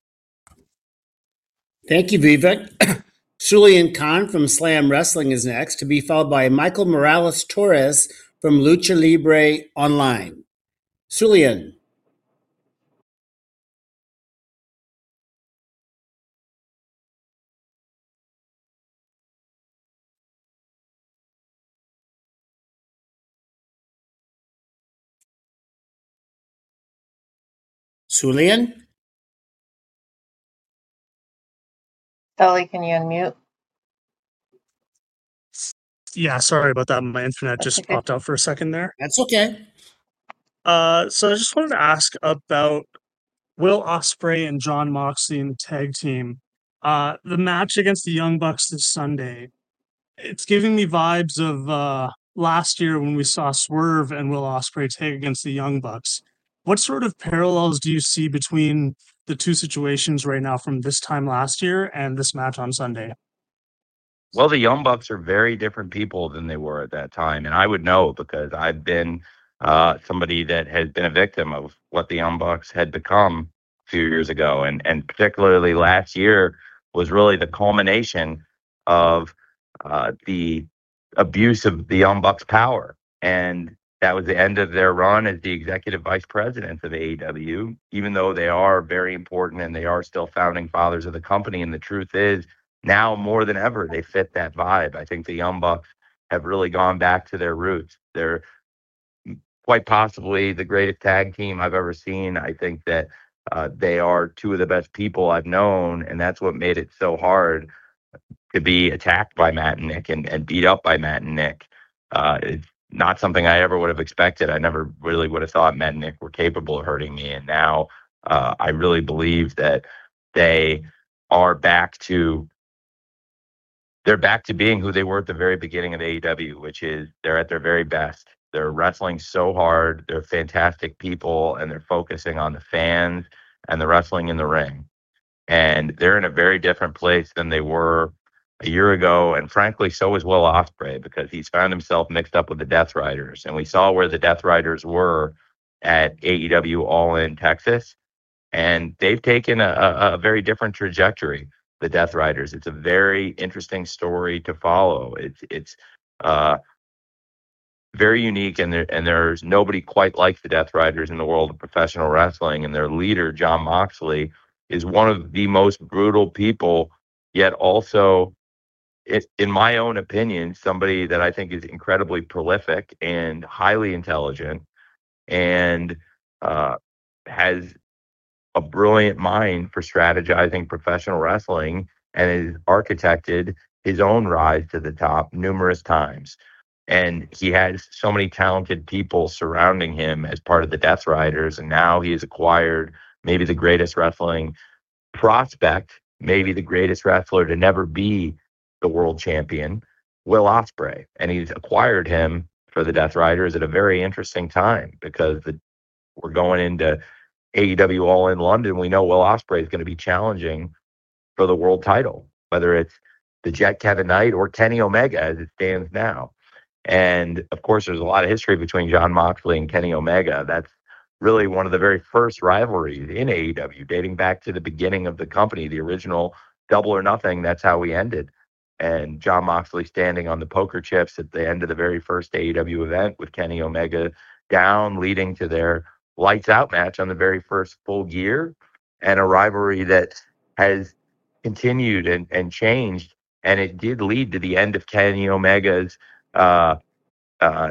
Thank you, Vivek. Sulian Khan from Slam Wrestling is next, to be followed by Michael Morales Torres from Lucha Libre Online. Sulian. Sulian? Sully, can you unmute? Yeah, sorry about that. My internet That's just okay. popped out for a second there. That's okay. Uh, so I just wanted to ask about Will Ospreay and John Moxley in the tag team. Uh, the match against the Young Bucks this Sunday. It's giving me vibes of uh, last year when we saw Swerve and Will Ospreay tag against the Young Bucks. What sort of parallels do you see between the two situations right now from this time last year and this match on Sunday? Well, the Young Bucks are very different people than they were at that time. And I would know because I've been uh, somebody that has been a victim of what the Young Bucks had become a few years ago. And, and particularly last year was really the culmination of uh, the abuse of the Young Bucks' power. And that was the end of their run as the executive vice presidents of A E W, even though they are very important and they are still founding fathers of the company. And the truth is, now more than ever, they fit that vibe. I think the Young Bucks have really gone back to their roots. They're quite possibly the greatest tag team I've ever seen. I think that uh, they are two of the best people I've known, and that's what made it so hard to be attacked by Matt and Nick and, and beat up by Matt and Nick. Uh, it's not something I ever would have expected. I never really would have thought Matt and Nick were capable of hurting me, and now uh, I really believe that they are back to they're back to being who they were at the very beginning of A E W, which is they're at their very best. They're wrestling so hard. They're fantastic people, and they're focusing on the fans and the wrestling in the ring. And they're in a very different place than they were a year ago. And frankly, so is Will Ospreay, because he's found himself mixed up with the Death Riders. And we saw where the Death Riders were at A E W All In Texas. And they've taken a, a, a very different trajectory. The Death Riders. It's a very interesting story to follow. It's it's uh, very unique, and there and there's nobody quite like the Death Riders in the world of professional wrestling. And their leader, John Moxley, is one of the most brutal people, yet also, it, in my own opinion, somebody that I think is incredibly prolific and highly intelligent, and uh, has a brilliant mind for strategizing professional wrestling, and has architected his own rise to the top numerous times. And he has so many talented people surrounding him as part of the Death Riders. And now he has acquired maybe the greatest wrestling prospect, maybe the greatest wrestler to never be the world champion, Will Ospreay. And he's acquired him for the Death Riders at a very interesting time, because the, we're going into A E W All In London. We know Will Ospreay is going to be challenging for the world title, whether it's the Jet Kevin Knight or Kenny Omega as it stands now. And of course, there's a lot of history between John Moxley and Kenny Omega. That's really one of the very first rivalries in A E W, dating back to the beginning of the company, the original Double or Nothing. That's how we ended. And John Moxley standing on the poker chips at the end of the very first A E W event with Kenny Omega down, leading to their lights out match on the very first full year, and a rivalry that has continued and, and changed. And it did lead to the end of Kenny Omega's, uh, uh,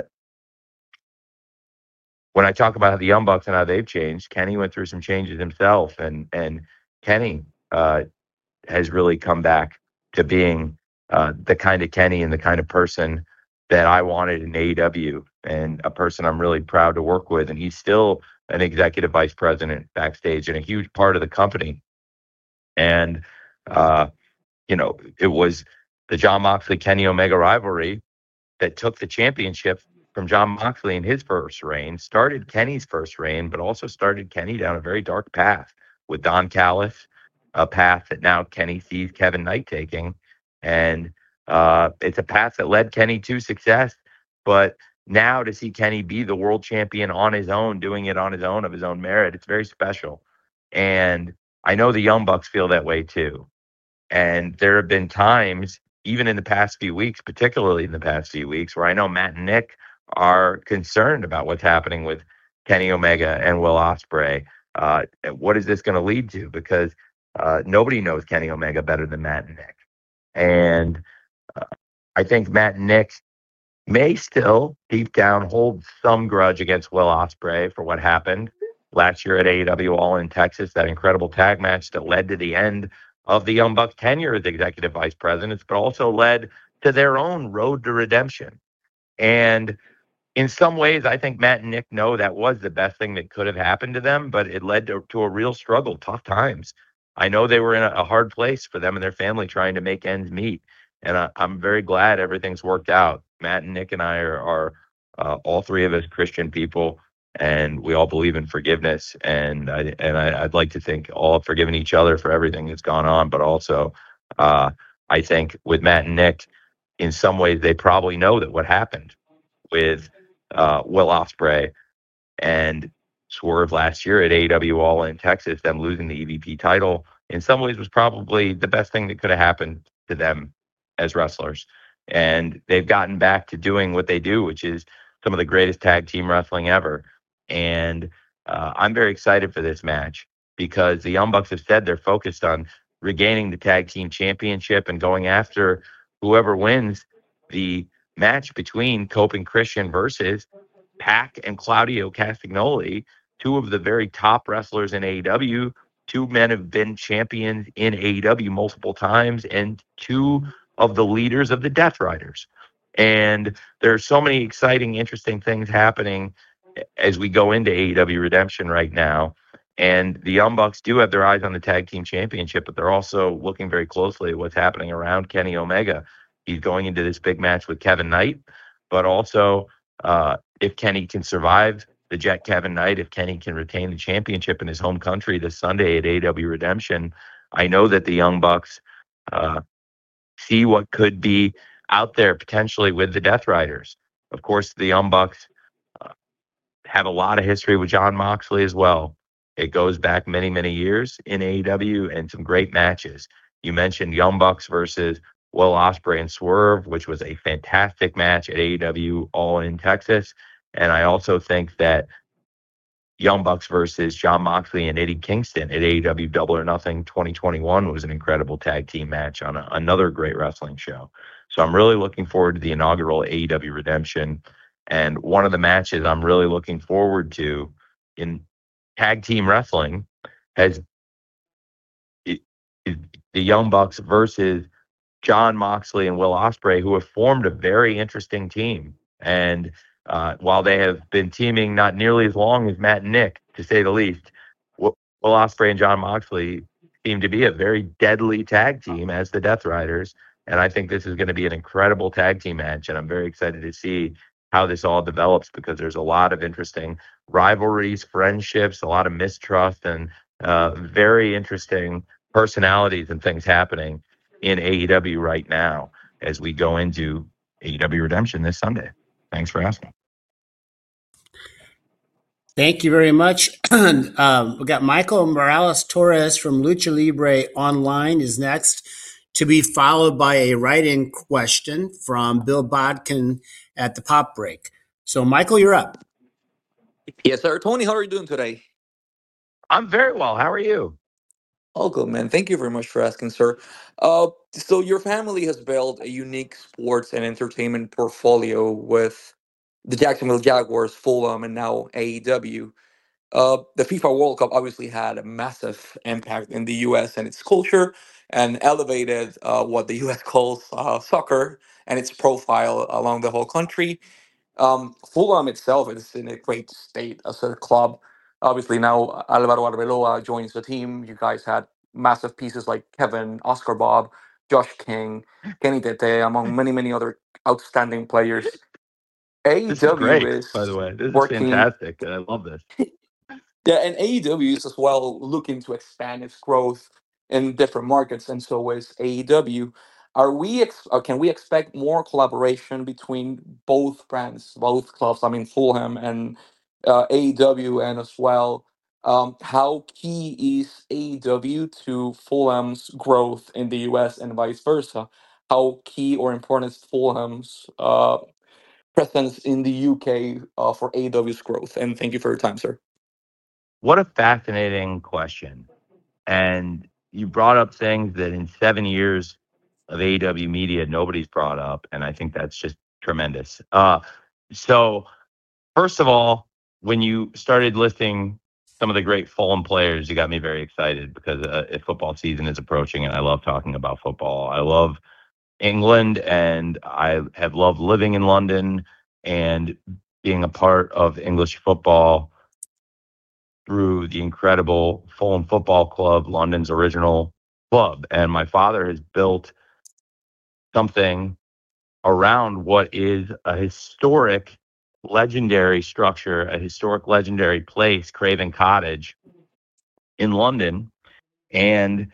when I talk about the Young Bucks and how they've changed, Kenny went through some changes himself, and, and Kenny uh, has really come back to being uh, the kind of Kenny and the kind of person that I wanted in A E W, and a person I'm really proud to work with. And he's still an executive vice president backstage and a huge part of the company. And, uh, you know, it was the John Moxley Kenny Omega rivalry that took the championship from John Moxley in his first reign, started Kenny's first reign, but also started Kenny down a very dark path with Don Callis, a path that now Kenny sees Kevin Knight taking. And uh, it's a path that led Kenny to success. But now to see Kenny be the world champion on his own, doing it on his own, of his own merit, it's very special. And I know the Young Bucks feel that way too. And there have been times, even in the past few weeks, particularly in the past few weeks, where I know Matt and Nick are concerned about what's happening with Kenny Omega and Will Ospreay. Uh, what is this going to lead to? Because uh, nobody knows Kenny Omega better than Matt and Nick. And uh, I think Matt and Nick may still, deep down, hold some grudge against Will Ospreay for what happened last year at A E W All in Texas, that incredible tag match that led to the end of the Young Bucks' tenure as executive vice presidents, but also led to their own road to redemption. And in some ways, I think Matt and Nick know that was the best thing that could have happened to them, but it led to, to a real struggle, tough times. I know they were in a, a hard place for them and their family trying to make ends meet. And I, I'm very glad everything's worked out. Matt and Nick and I are, are uh, all three of us Christian people, and we all believe in forgiveness. And I, and I, I'd like to think all have forgiven each other for everything that's gone on. But also, uh, I think with Matt and Nick, in some ways, they probably know that what happened with uh, Will Ospreay and Swerve last year at A E W All in Texas, them losing the E V P title, in some ways was probably the best thing that could have happened to them as wrestlers. And they've gotten back to doing what they do, which is some of the greatest tag team wrestling ever. And uh, I'm very excited for this match because the Young Bucks have said they're focused on regaining the tag team championship and going after whoever wins the match between Cope and Christian versus Pac and Claudio Castagnoli, two of the very top wrestlers in A E W. Two men have been champions in A E W multiple times, and two of the leaders of the Death Riders. And there's so many exciting, interesting things happening as we go into A E W Redemption right now. And the Young Bucks do have their eyes on the tag team championship, but they're also looking very closely at what's happening around Kenny Omega. He's going into this big match with Kevin Knight, but also uh, if Kenny can survive the Jet Kevin Knight, if Kenny can retain the championship in his home country this Sunday at A E W Redemption, I know that the Young Bucks uh, see what could be out there potentially with the Death Riders. Of course, the Young Bucks uh, have a lot of history with Jon Moxley as well. It goes back many, many years in A E W and some great matches. You mentioned Young Bucks versus Will Ospreay and Swerve, which was a fantastic match at A E W All in Texas. And I also think that Young Bucks versus Jon Moxley and Eddie Kingston at A E W Double or Nothing twenty twenty-one was an incredible tag team match on a, another great wrestling show. So I'm really looking forward to the inaugural A E W Redemption. And one of the matches I'm really looking forward to in tag team wrestling has it, it, the Young Bucks versus Jon Moxley and Will Ospreay, who have formed a very interesting team. And uh, while they have been teaming not nearly as long as Matt and Nick, to say the least, Will Ospreay and Jon Moxley seem to be a very deadly tag team as the Death Riders. And I think this is going to be an incredible tag team match. And I'm very excited to see how this all develops because there's a lot of interesting rivalries, friendships, a lot of mistrust, and uh, very interesting personalities and things happening in A E W right now as we go into A E W Redemption this Sunday. Thanks for asking. Thank you very much. um, we got Michael Morales Torres from Lucha Libre Online is next, to be followed by a write-in question from Bill Bodkin at the Pop Break. So, Michael, you're up. Yes, sir. Tony, how are you doing today? I'm very well. How are you? All good, man. Thank you very much for asking, sir. Uh, so your family has built a unique sports and entertainment portfolio with the Jacksonville Jaguars, Fulham, and now A E W. Uh, the FIFA World Cup obviously had a massive impact in the U S and its culture and elevated uh, what the U S calls uh, soccer and its profile along the whole country. Um, Fulham itself is in a great state as a club. Obviously, now Alvaro Arbeloa joins the team. You guys had massive pieces like Kevin, Oscar Bob, Josh King, Kenny Tete, among many, many other outstanding players. This is A E W great, is by the way. This is working. fantastic. I love this. Yeah, and A E W is as well looking to expand its growth in different markets, and so is A E W. Are we ex- uh, can we expect more collaboration between both brands, both clubs? I mean, Fulham and uh, A E W, and as well, um, how key is A E W to Fulham's growth in the U S and vice versa? How key or important is Fulham's uh, presence in the U K uh, for A E W's growth? And thank you for your time, sir. What a fascinating question. And you brought up things that in seven years of A E W media, nobody's brought up. And I think that's just tremendous. Uh, so, first of all, when you started listing some of the great Fulham players, you got me very excited because uh, if football season is approaching, and I love talking about football. I love England, and I have loved living in London and being a part of English football through the incredible Fulham Football Club, London's original club. And my father has built something around what is a historic, legendary structure, a historic, legendary place, Craven Cottage in London. And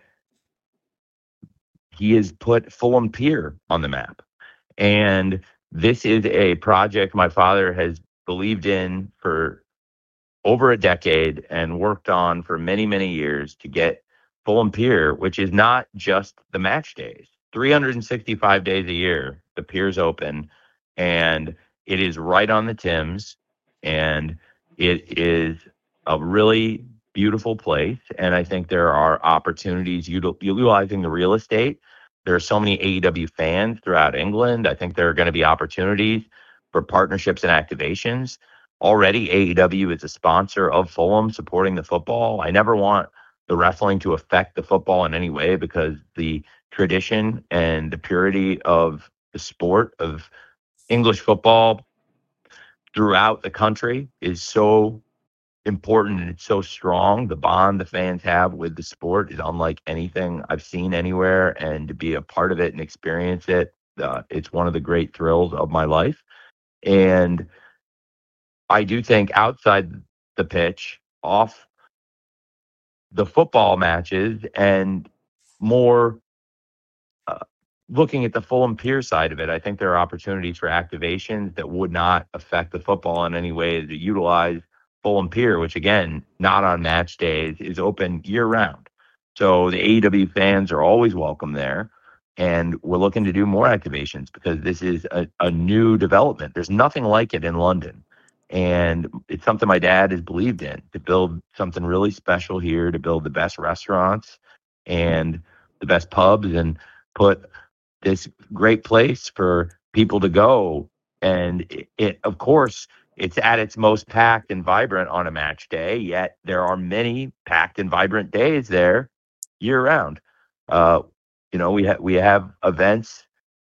he has put Fulham Pier on the map. And this is a project my father has believed in for over a decade and worked on for many, many years to get Fulham Pier, which is not just the match days. three hundred sixty-five days a year, the pier's open, and it is right on the Thames, and it is a really beautiful place. And I think there are opportunities util- utilizing the real estate. There are so many A E W fans throughout England. I think there are going to be opportunities for partnerships and activations. Already, A E W is a sponsor of Fulham, supporting the football. I never want the wrestling to affect the football in any way because the tradition and the purity of the sport of English football throughout the country is so important and it's so strong. The bond the fans have with the sport is unlike anything I've seen anywhere, and to be a part of it and experience it, uh, it's one of the great thrills of my life. And I do think outside the pitch, off the football matches, and more uh, looking at the Fulham Pier side of it, I think there are opportunities for activations that would not affect the football in any way to utilize Fulham Pier, which again, not on match days, is open year round. So the A E W fans are always welcome there. And we're looking to do more activations because this is a, a new development. There's nothing like it in London. And it's something my dad has believed in, to build something really special here, to build the best restaurants and the best pubs and put this great place for people to go. And it, it of course, it's at its most packed and vibrant on a match day, yet there are many packed and vibrant days there year round. Uh, you know, we, ha- we have events,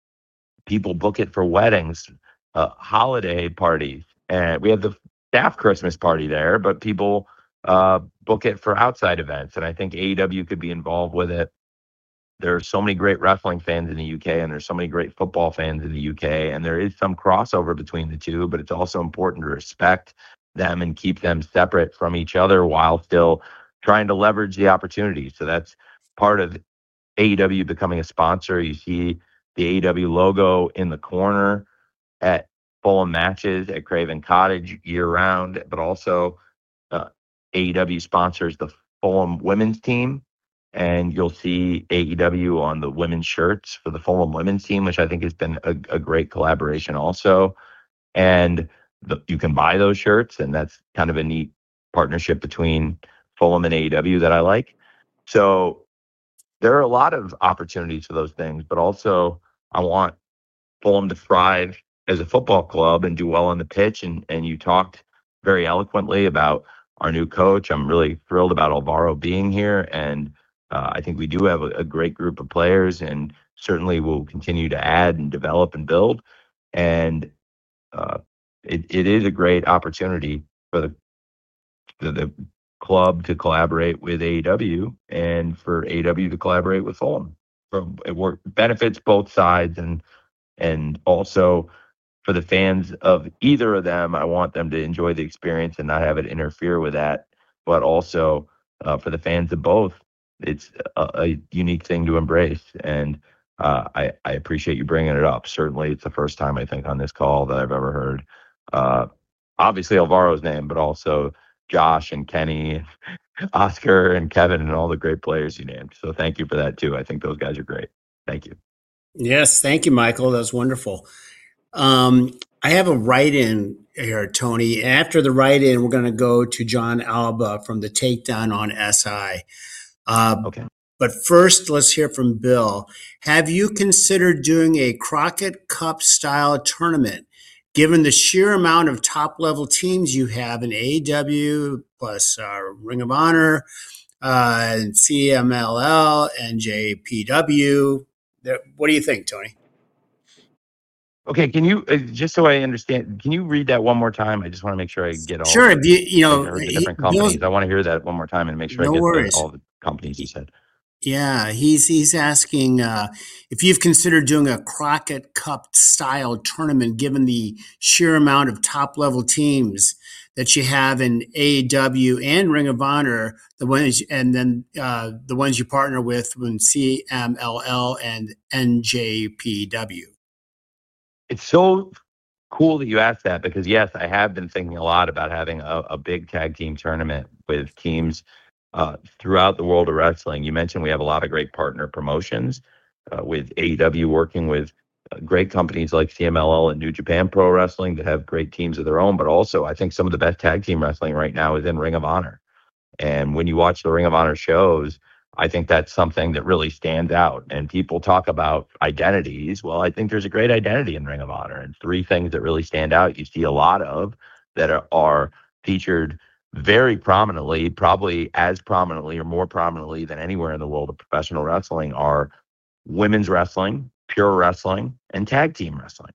people book it for weddings, uh, holiday parties, and we have the staff Christmas party there, but people uh, book it for outside events. And I think A E W could be involved with it. There are so many great wrestling fans in the U K, and there's so many great football fans in the U K, and there is some crossover between the two, but it's also important to respect them and keep them separate from each other while still trying to leverage the opportunities. So that's part of A E W becoming a sponsor. You see the A E W logo in the corner at Fulham matches at Craven Cottage year round, but also uh, A E W sponsors the Fulham women's team, and you'll see A E W on the women's shirts for the Fulham women's team, which I think has been a, a great collaboration also. And the, you can buy those shirts, and that's kind of a neat partnership between Fulham and A E W that I like. So there are a lot of opportunities for those things, but also I want Fulham to thrive as a football club and do well on the pitch. And, and you talked very eloquently about our new coach. I'm really thrilled about Alvaro being here. And uh, I think we do have a, a great group of players, and certainly we'll continue to add and develop and build. And uh, it, it is a great opportunity for the, the, the club to collaborate with A E W and for A E W to collaborate with Fulham. From it work benefits both sides, and and also for the fans of either of them, I want them to enjoy the experience and not have it interfere with that. But also uh, for the fans of both, it's a, a unique thing to embrace. And uh, I, I appreciate you bringing it up. Certainly, it's the first time I think on this call that I've ever heard, uh, obviously Alvaro's name, but also Josh and Kenny, Oscar and Kevin, and all the great players you named. So thank you for that too. I think those guys are great. Thank you. Yes, thank you, Michael. That was wonderful. Um, I have a write-in here, Tony. After the write-in, we're going to go to John Alba from the Takedown on S I. Uh, Okay. But first, let's hear from Bill. Have you considered doing a Crockett Cup style tournament? Given the sheer amount of top-level teams you have in A E W, plus uh, Ring of Honor, uh, C M L L, and J P W, what do you think, Tony? Okay, can you uh, just so I understand? Can you read that one more time? I just want to make sure I get all. Sure. The, you, you know, the he, different companies. Bill's, I want to hear that one more time and make sure no I get worries. the, all the companies you said. Yeah, he's he's asking uh, if you've considered doing a Crockett Cup style tournament, given the sheer amount of top level teams that you have in A E W and Ring of Honor, the ones and then uh, the ones you partner with in C M L L and N J P W. It's so cool that you asked that because yes, I have been thinking a lot about having a, a big tag team tournament with teams uh, throughout the world of wrestling. You mentioned we have a lot of great partner promotions uh, with A E W working with uh, great companies like C M L L and New Japan Pro Wrestling that have great teams of their own. But also, I think some of the best tag team wrestling right now is in Ring of Honor. And when you watch the Ring of Honor shows, I think that's something that really stands out. And people talk about identities. Well, I think there's a great identity in Ring of Honor, and three things that really stand out. You see a lot of that are, are featured very prominently, probably as prominently or more prominently than anywhere in the world of professional wrestling, are women's wrestling, pure wrestling, and tag team wrestling.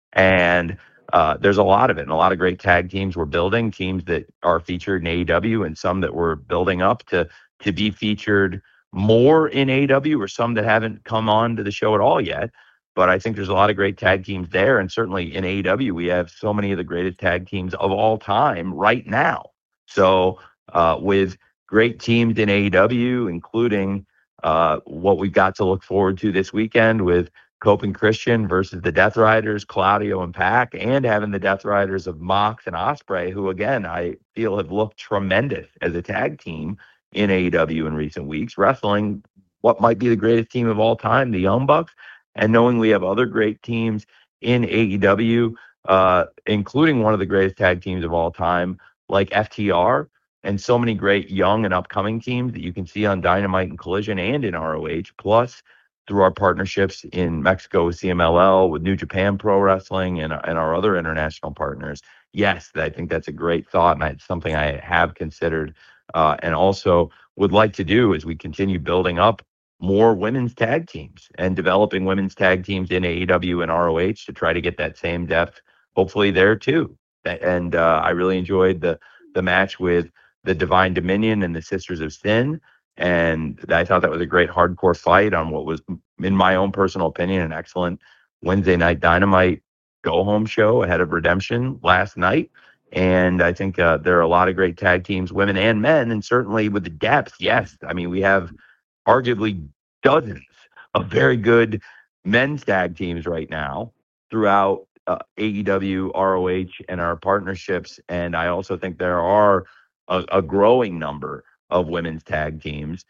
And uh, there's a lot of it, and a lot of great tag teams we're building, teams that are featured in A E W, and some that we're building up to to be featured more in A E W, or some that haven't come on to the show at all yet. But I think there's a lot of great tag teams there, and certainly in A E W, we have so many of the greatest tag teams of all time right now. So uh, with great teams in A E W, including uh, what we've got to look forward to this weekend with Cope and Christian versus the Death Riders, Claudio and Pac, and having the Death Riders of Mox and Ospreay, who, again, I feel have looked tremendous as a tag team in A E W in recent weeks, wrestling what might be the greatest team of all time, the Young Bucks, and knowing we have other great teams in A E W, uh, including one of the greatest tag teams of all time, like F T R, and so many great young and upcoming teams that you can see on Dynamite and Collision and in R O H, plus through our partnerships in Mexico with C M L L, with New Japan Pro Wrestling, and, and our other international partners. Yes, I think that's a great thought, and it's something I have considered uh, and also would like to do as we continue building up more women's tag teams and developing women's tag teams in A E W and R O H to try to get that same depth, hopefully there too. And uh, I really enjoyed the the match with the Divine Dominion and the Sisters of Sin. And I thought that was a great hardcore fight on what was, in my own personal opinion, an excellent Wednesday Night Dynamite go-home show ahead of Redemption last night. And I think uh, there are a lot of great tag teams, women and men, and certainly with the depth, yes. I mean, we have arguably dozens of very good men's tag teams right now throughout uh, A E W, R O H, and our partnerships. And I also think there are a, a growing number of women's tag teams.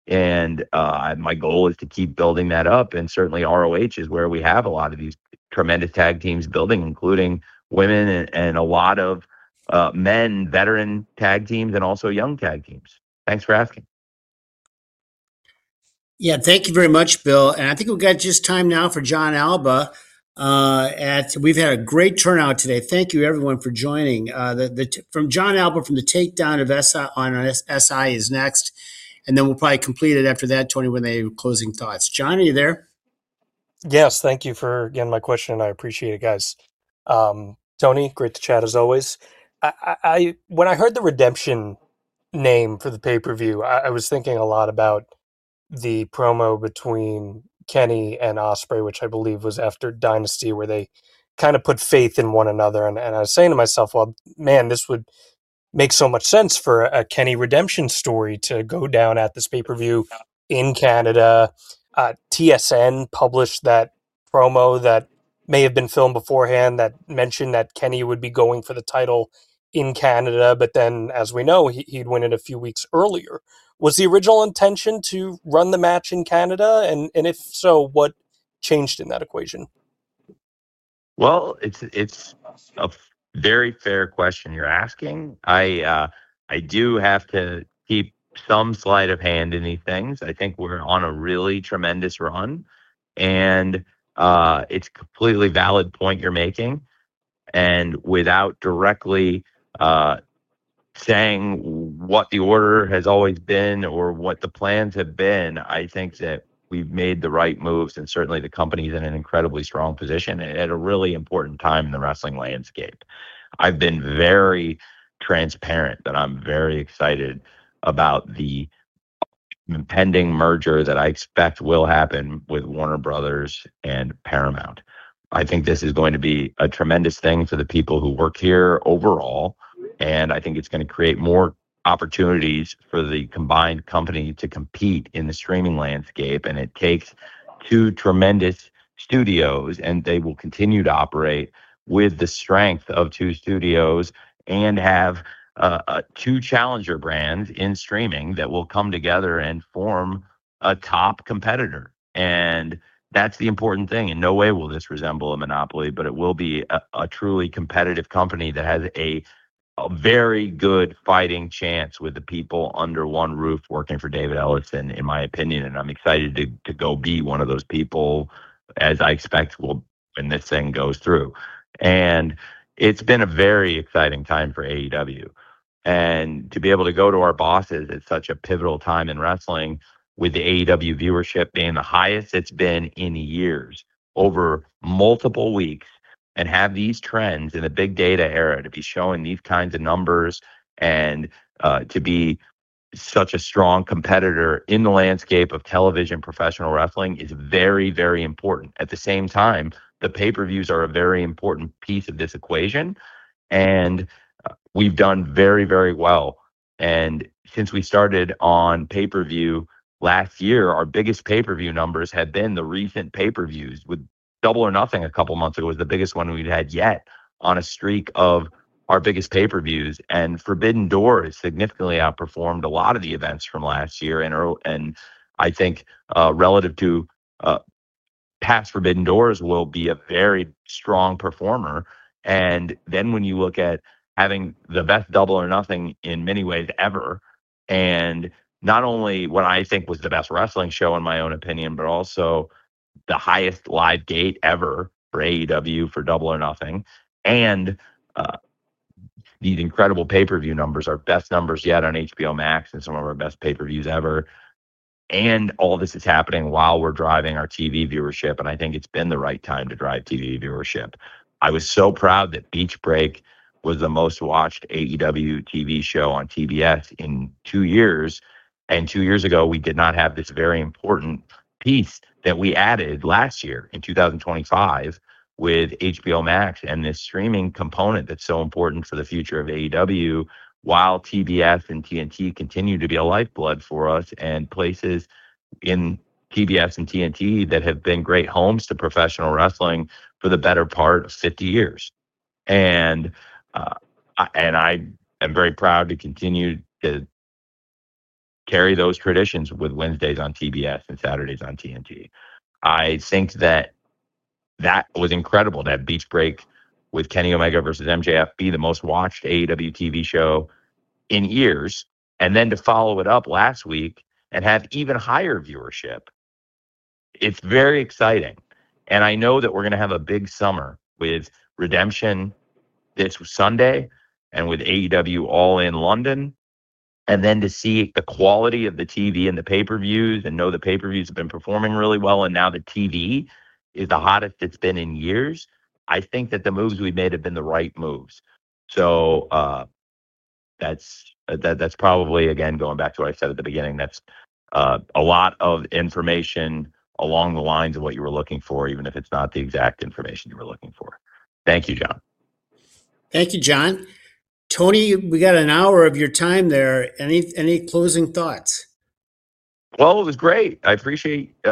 And uh, my goal is to keep building that up. And certainly R O H is where we have a lot of these tremendous tag teams building, including women and, and a lot of uh, men, veteran tag teams, and also young tag teams. Thanks for asking. Yeah, thank you very much, Bill. And I think we've got just time now for John Alba. Uh, at we've had a great turnout today. Thank you, everyone, for joining. Uh, the, the from John Alba from the Takedown of S I on S I is next, and then we'll probably complete it after that, Tony, when they have closing thoughts. John, are you there? Yes, thank you for again my question. I appreciate it, guys. Um, Tony, great to chat as always. I, I, I when I heard the Redemption name for the pay per view, I, I was thinking a lot about the promo between Kenny and Ospreay, which I believe was after Dynasty, where they kind of put faith in one another. And, and I was saying to myself, well, man, this would make so much sense for a Kenny redemption story to go down at this pay-per-view in Canada. uh, T S N published that promo that may have been filmed beforehand that mentioned that Kenny would be going for the title in Canada, but then, as we know, he, he'd win it a few weeks earlier. Was the original intention to run the match in Canada? And, and if so, what changed in that equation? Well, it's it's a very fair question you're asking. I uh, I do have to keep some sleight of hand in these things. I think we're on a really tremendous run, and uh, it's a completely valid point you're making. And without directly uh, saying what the order has always been or what the plans have been, I think that we've made the right moves, and certainly the company's in an incredibly strong position at a really important time in the wrestling landscape. I've been very transparent that I'm very excited about the impending merger that I expect will happen with Warner Brothers and Paramount. I think this is going to be a tremendous thing for the people who work here overall, and I think it's going to create more opportunities for the combined company to compete in the streaming landscape. And it takes two tremendous studios, and they will continue to operate with the strength of two studios and have uh, uh, two challenger brands in streaming that will come together and form a top competitor. And that's the important thing. In no way will this resemble a monopoly, but it will be a, a truly competitive company that has a a very good fighting chance with the people under one roof working for David Ellison, in my opinion. And I'm excited to, to go be one of those people, as I expect will when this thing goes through. And it's been a very exciting time for A E W. And to be able to go to our bosses at such a pivotal time in wrestling, with the A E W viewership being the highest it's been in years over multiple weeks, and have these trends in the big data era to be showing these kinds of numbers, and uh, to be such a strong competitor in the landscape of television professional wrestling is very, very important. At the same time, the pay-per-views are a very important piece of this equation, and uh, we've done very, very well. And since we started on pay-per-view last year, our biggest pay-per-view numbers have been the recent pay-per-views, with Double or Nothing a couple months ago was the biggest one we'd had yet on a streak of our biggest pay-per-views. And Forbidden Door has significantly outperformed a lot of the events from last year. And, and I think uh, relative to uh, past Forbidden Doors will be a very strong performer. And then when you look at having the best Double or Nothing in many ways ever, and not only what I think was the best wrestling show in my own opinion, but also the highest live gate ever for A E W for Double or Nothing, and uh, these incredible pay-per-view numbers, our best numbers yet on H B O Max and some of our best pay-per-views ever. And all this is happening while we're driving our T V viewership, and I think it's been the right time to drive T V viewership. I was so proud that Beach Break was the most watched A E W T V show on T B S in two years, and two years ago we did not have this very important piece that we added last year in two thousand twenty-five with H B O Max and this streaming component that's so important for the future of A E W, while T B S and T N T continue to be a lifeblood for us, and places in T B S and T N T that have been great homes to professional wrestling for the better part of fifty years. And uh, I, and I am very proud to continue to carry those traditions with Wednesdays on T B S and Saturdays on T N T. I think that that was incredible to have Beach Break with Kenny Omega versus M J F be the most watched A E W T V show in years, and then to follow it up last week and have even higher viewership. It's very exciting. And I know that we're going to have a big summer with Redemption this Sunday and with A E W All In London. And then to see the quality of the T V and the pay-per-views, and know the pay-per-views have been performing really well, and now the T V is the hottest it's been in years. I think that the moves we made have been the right moves. So uh, that's uh, that, that's probably, again, going back to what I said at the beginning, that's uh, a lot of information along the lines of what you were looking for, even if it's not the exact information you were looking for. Thank you, John. Thank you, John. Tony, we got an hour of your time there. Any any closing thoughts? Well, it was great. I appreciate uh,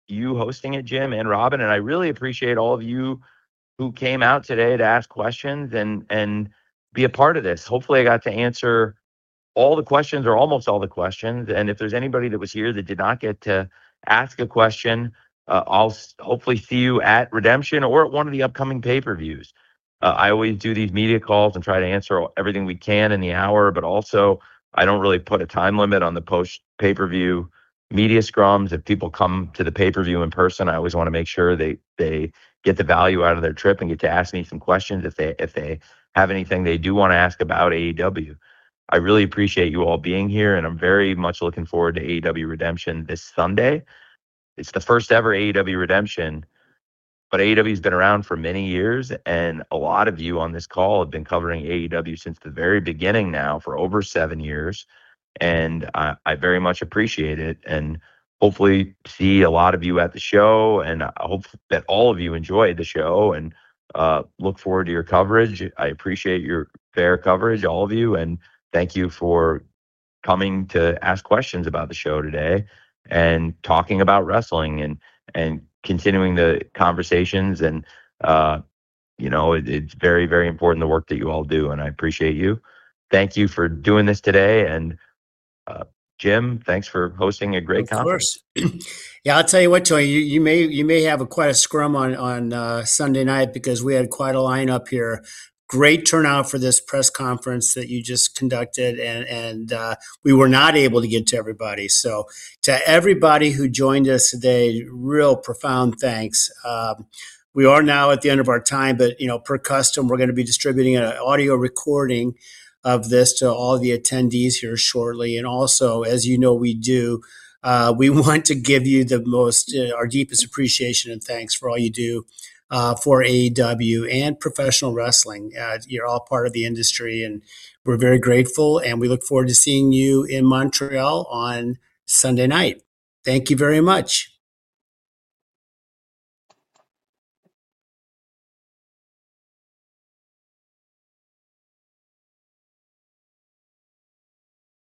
you hosting it, Jim and Robin, and I really appreciate all of you who came out today to ask questions and and be a part of this. Hopefully, I got to answer all the questions or almost all the questions. And if there's anybody that was here that did not get to ask a question, uh, I'll s- hopefully see you at Redemption or at one of the upcoming pay-per-views. Uh, I always do these media calls and try to answer everything we can in the hour, but also I don't really put a time limit on the post pay-per-view media scrums. If people come to the pay-per-view in person, I always want to make sure they they get the value out of their trip and get to ask me some questions if they if they have anything they do want to ask about A E W. I really appreciate you all being here, and I'm very much looking forward to A E W Redemption this Sunday. It's the first ever A E W Redemption, but A E W's been around for many years, and a lot of you on this call have been covering A E W since the very beginning now for over seven years, and I, I very much appreciate it, and hopefully see a lot of you at the show, and I hope that all of you enjoyed the show, and uh, look forward to your coverage. I appreciate your fair coverage, all of you, and thank you for coming to ask questions about the show today and talking about wrestling and and continuing the conversations. And uh, you know, it, it's very, very important the work that you all do, and I appreciate you. Thank you for doing this today. And uh, Jim, thanks for hosting a great Of conference. course. Yeah, I'll tell you what, Tony, you, you may you may have a quite a scrum on on uh, Sunday night because we had quite a lineup here. Great turnout for this press conference that you just conducted, and and uh, we were not able to get to everybody. So to everybody who joined us today, real profound thanks. Um, we are now at the end of our time, but you know, per custom, we're going to be distributing an audio recording of this to all the attendees here shortly. And also, as you know, we do. Uh, we want to give you the most, uh, our deepest appreciation and thanks for all you do uh, for A E W and professional wrestling. Uh, you're all part of the industry, and we're very grateful. And we look forward to seeing you in Montreal on Sunday night. Thank you very much.